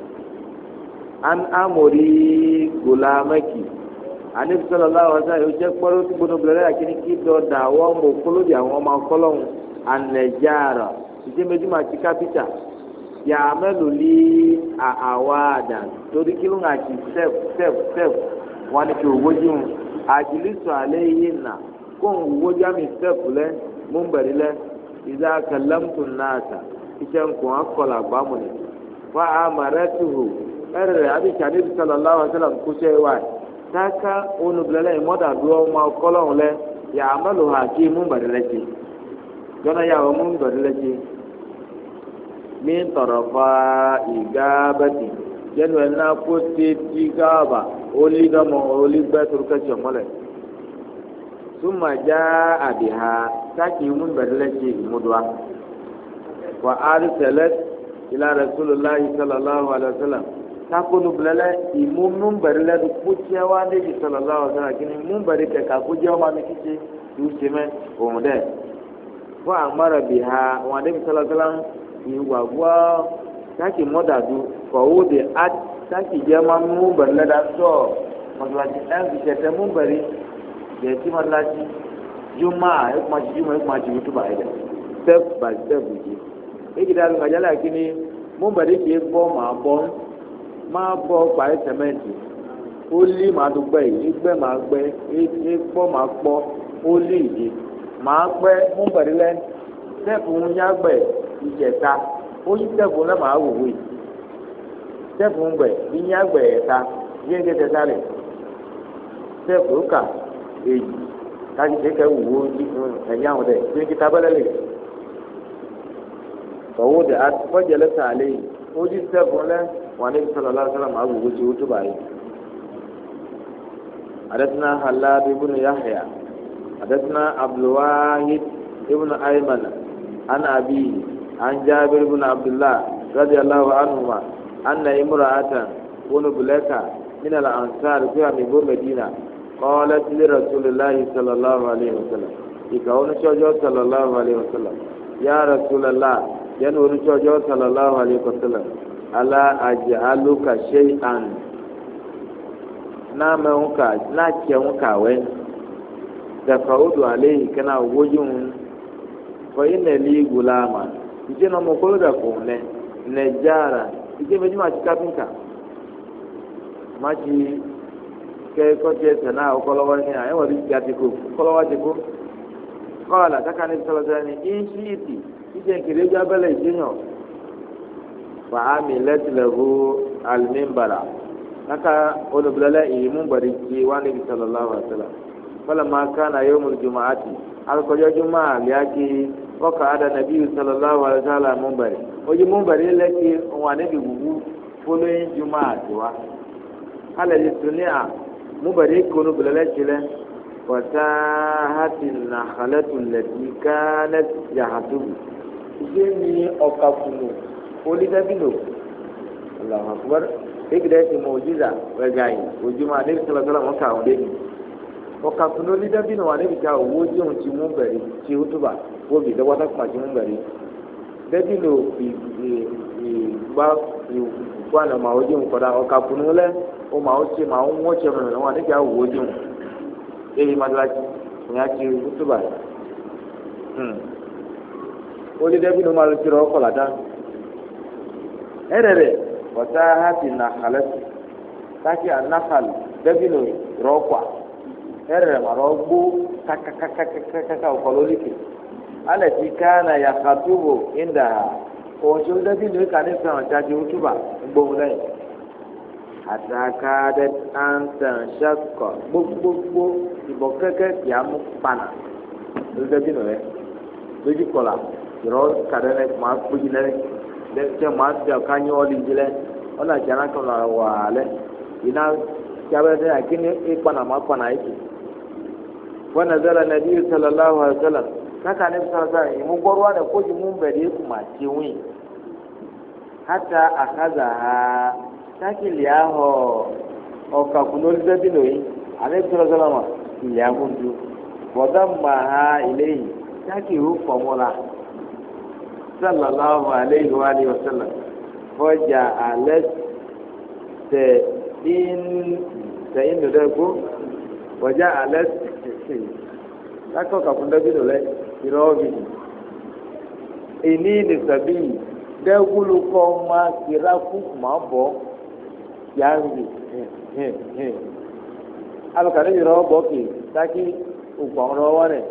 an amori gola mɛki ani bisala la wa sa yi wusɛ kpɛlɛ tu gbɔnu bilɛ lɛ akini ki dɔ da wɔn mo kolo di àwọn ma kɔlɔn anɛdzaara tse mɛduma tsi kapita. Yàmẹ́lòlí àwàdà torí kí ló ń àti sẹ́f wọn ni kí owó jíun àjìlísọ alẹ́ yìí nà kó ń owó jámi sẹ́f lẹ́ mú bẹ̀rẹ̀ lẹ́ ìdá kẹlẹ́mùtù náà ta iṣẹ́ nǹkan akọ̀là gbàmù ni wọ́n á màrẹ́ tuhù ẹ̀rẹ̀ abíkà níbi sọ̀rọ̀ láwọn sọ̀rọ̀ kúṣẹ́ wa táká onubìlẹ̀ mọ́dà dúró ọmọ ọkọ́lọ́hún lẹ́ yàmẹ́lò hà kí mú bẹ̀rẹ̀ lẹ́tì jọ́nà yàwó mú bẹ̀rẹ̀ lẹ́tì. Min tọrọfa igabati yẹnu ẹna kó tètè gaaba oli dọmọ oli gbẹ turukẹ tsọmọlẹ sumadza abiha saki mu bẹrẹlẹ tsi mudua wa arisalẹ ila rasulillahi sallallahu alaihi wa sallam kakonu bilẹlẹ imu mu bẹrẹlẹ do kputsẹ wa nebi sallallahu alaihi wa sallam kini mu bẹrẹ kẹkẹ akudjẹ wa mi kitse tu sẹmẹ òun dẹ wa amara biha wa nebi sallallahu alaihi wa sallam. Ìwà wá sáàkì mọ́dàdú kọ̀wó de á sáàkì jẹ́ máa mú bẹ̀rẹ̀ lẹ́dà sọ̀ mọ̀tòláṣí ẹ̀ǹkì tẹ̀tẹ̀ mú bẹ̀rẹ̀ jẹ́ tí mọ̀tòláṣí jùmọ̀ ẹ̀kùnmáṣí jùmọ̀ ẹ̀kùnmáṣí wútú báyìí dẹ̀ step by step yìí. èyí dáa ló ń kájà láì kíni mú bẹ̀rẹ̀ kì í gbọ́ máa bọ́ pàrẹ́ sẹ́mẹ́ǹtì ó lé màá dùgbẹ́ yìí gbẹ́ màá gbẹ́ ékpọ́ màá kpọ́ ó lé ìdí màá gbẹ́ mú bẹ̀rẹ̀ lẹ́ step ń yá gbẹ́ ìjẹta oyin tẹ̀fù náà máa wò wò yìí tẹ̀fù ń gbẹ̀ ìyẹn àgbẹ̀ ẹ̀ta yẹn ń tẹ̀ta rẹ̀ tẹ̀fù kà èyí kájí kékeré wò wò ẹ̀yìn àwọn dẹ̀ tí ń kíta bẹ́lẹ̀ lè tọ̀wọ́ dẹ̀ akọ́jẹ́ lẹ́sà àlẹ́ yìí oyin tẹ̀fù lẹ́ wà ní sọ̀rọ̀ lásán máa wò wò tí ó tó báyìí. حدثنا حلاد بن يحيى حدثنا عبد الواحد بن أيمن عن أبيه عن جابر بن عبد الله رضي الله عنهما أن امرأة ونبلة من الأنصار فيها من مدينة قالت لرسول الله صلى الله عليه وسلم يكون شجر صلى الله عليه وسلم يا رسول الله ينور شجر صلى الله عليه وسلم ألا أجعلك شيئا نامك ناكيونك وين تفعود عليه كنا وجون فإن لي غلاما ìjẹ́ náà mo kọ́lọ́ dà kò nẹ nẹ̀jára ìjẹ́ méjì máa ti kápẹ́ńtà má ti kẹ́ kọ́tí ẹsẹ̀ náà kọ́lọ́wọ́ ní àyẹ̀wò rí ti àtìkò kọ́lọ́wọ́ ti kó kọ́lọ́ là káka ní sọ́lọ́sẹ́ ní ìṣíìtì ìjẹ́ nkiri ojú abẹ́lẹ̀ ìjẹ́yàn fàámi lẹ́tìlẹ̀hu alimímbara káka olùbílẹ̀ ìmúbàrí ti wà níbi sọlọ́láhu àṣẹlá fọlọ́ máa ká náà yóò mú jùmọ̀ àti alukọ́jọ́ jùmọ̀ àlíyáki kọ́ka ada nabi sallallahu alaihi wa sallam múbàrí ojú múbàrí lẹ́kì wọn níbi wùwú fọlọ́yìn jùmọ̀ àtiwá alẹ́ lè tún ní à múbàrí kọ́nu bìlẹ̀ tsilẹ̀ wọ́tá hàtì nàkàlẹ́tù lẹ́tì kánẹ́t yàhàtúbù ìdí ni ọ̀kà kùnú olùdẹ́bìnú alahu akubar ekele ti mọ òjìlá wẹgàyìn ojúmọ́ anabi sallallahu alaihi wa sallam wọn kà wọn lẹ́nu ọ̀kà kùnú olùdẹ́bìnú anabi ká owó jẹun ti múbàrí ti hútùbà wọ́n dẹ́wọ́ tó kpàtí múbàrí dẹ́bìnú ìgbà ìgbà náà màá ojú nkọ́dá ọ̀kà kùnú lẹ́ o màá ó tse màá ó wọ́n tse mọ̀ wọn anabi ká owó jẹun eyi madalaji wọn yà ti hútùbà olùdẹ́bìnú máa lọ sí ọkọ̀ làdá erere wata hati nakhalati taki anakhal dabino rokwa erere marogbu kaka ukololiki alati kana yakhatubu inda ko jo dabino kane san jaji utuba gbowule atakadat antan shakka gbogbo ibo keke ya mu pana dabino re lójú kọlà ìrọ kàdé ní máa kpójú lẹ tẹ máa tẹ ọkànyẹ ọlì dzi lẹ ọlà tí a náà kọlà wà lẹ iná tíabẹ tẹ akíní ìkpànà máa kpànà yìí wọn nà zẹlẹ nàbí sọlọláhu àzọlọ kàkà ní sọlọsọ ìmú gbọrọ wà lẹ kójú mú bẹrẹ yìí kùmà tí wíì hàtà àkàzà ha sákìlì ahọ ọkàkùnú olùdẹ́bí lòyìn àlẹ́ sọlọsọlọ mà ìlẹ̀ amúndú wọ́dà mà ha ilé yìí sákì hù kọ̀mọ́la sallallahu alayhi wa alihi wa sallam fọjà alẹ́ tẹ̀yìn lọ́dẹ́gbó fọjà alẹ́ sákọ̀ kàfúndẹ́bí lọ́lẹ́ ìrọ́bì ìní nìsàbí dẹ́gbúlù kọ́ ma kìlá kú má bọ̀ yáàrì alùpàdé yìí bọ̀ kì sákì ògbọ̀n rọ́wọ́ rẹ̀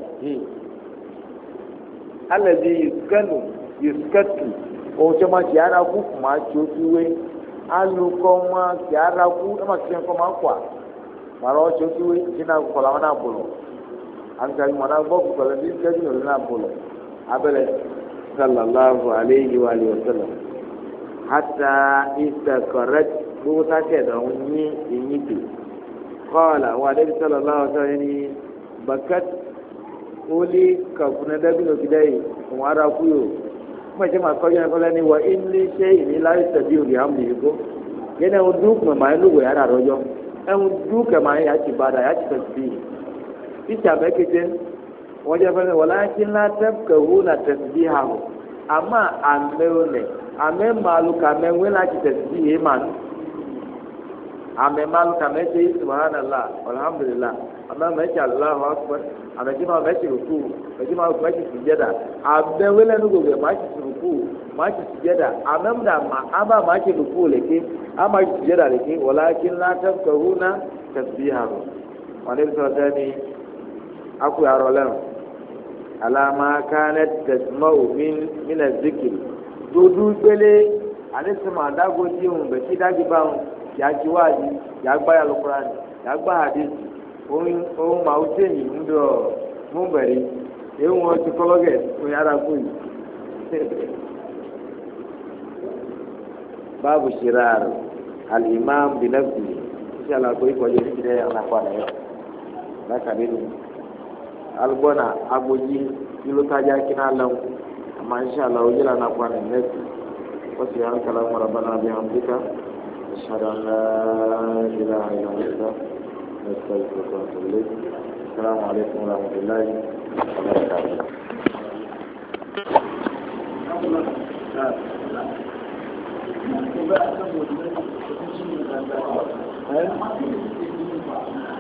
alẹ́bí yuskatu ohun tí wọ́n ti ara kú máa tí ó fi wé alùkọ́ wọn ti ara kú ẹ máa tiẹ̀ kọ́ máa kọ́ à màrọ̀ tí ó fi wé tí náà kọ́ làwọn náà bọ̀lọ̀ àǹkàrí mọ̀ náà gbọ́ kọ́lẹ̀ bí gẹ́gẹ́ bí òun náà bọ̀lọ̀ abẹ́rẹ́ sallallahu alayhi wa sallam hata istakọrẹ́t gbogbo sákẹ̀dọ̀ ń yí ìyí tè kọ́ọ̀là wà débi sallallahu alayhi wa sallam ní bakat oli kafuna dabino kidai kuma ara kuyo kuma jama ko yana ko lani wa inni shay'in la yastabiu bi amri ko yana uduk ma mai lugo yara rojo en uduk ma ya ci bada ya ci tasbih ita ba kete waje fa walakin la tabkahuna tasbihahu amma amewne ame maluka me wela ci tasbih man ame maluka me ci subhanallah walhamdulillah ama mɛtsi alahu akpɛ amɛtsi ma mɛtsi ruku mɛtsi ma mɛtsi sujɛda abɛwele nu gbogbo mɛtsi ruku mɛtsi sujɛda amɛmu da ma aba mɛtsi ruku leke ama mɛtsi sujɛda leke walakin la tɛfɛhu na tɛfi ha lo wani sɔ sɛni aku yarɔ lɛ alama kanɛ tɛsima o mina zikiri dodu gbele ale sɛma adago di ŋun bɛsi dagi ba ŋun yadzi waaji yagba yalokura ni yagba hadisi. ohun ma o tẹ yìí ń dọ fún bẹ̀rẹ̀ ewu wọn ti kọlọ́gẹ̀ fún yàrá kú yìí. báàbù ṣìráàrù alimam binafsi ṣíṣe àlàkó ìkọjú ìṣẹ̀lẹ̀ àlàpàdé lákàdé nù. alùpùpù agbójí ìlú kájà kí náà lẹ́wọ̀n àmà ń ṣàlà ojú lànà pàdé nẹ́ẹ̀sì wọ́n sì hàn kàlà mọ́ra bá náà bí hàn bíkà ìṣàdánlá ìlà ìlà ìlà. نستغفرك ونتوب اليك السلام عليكم ورحمه الله وبركاته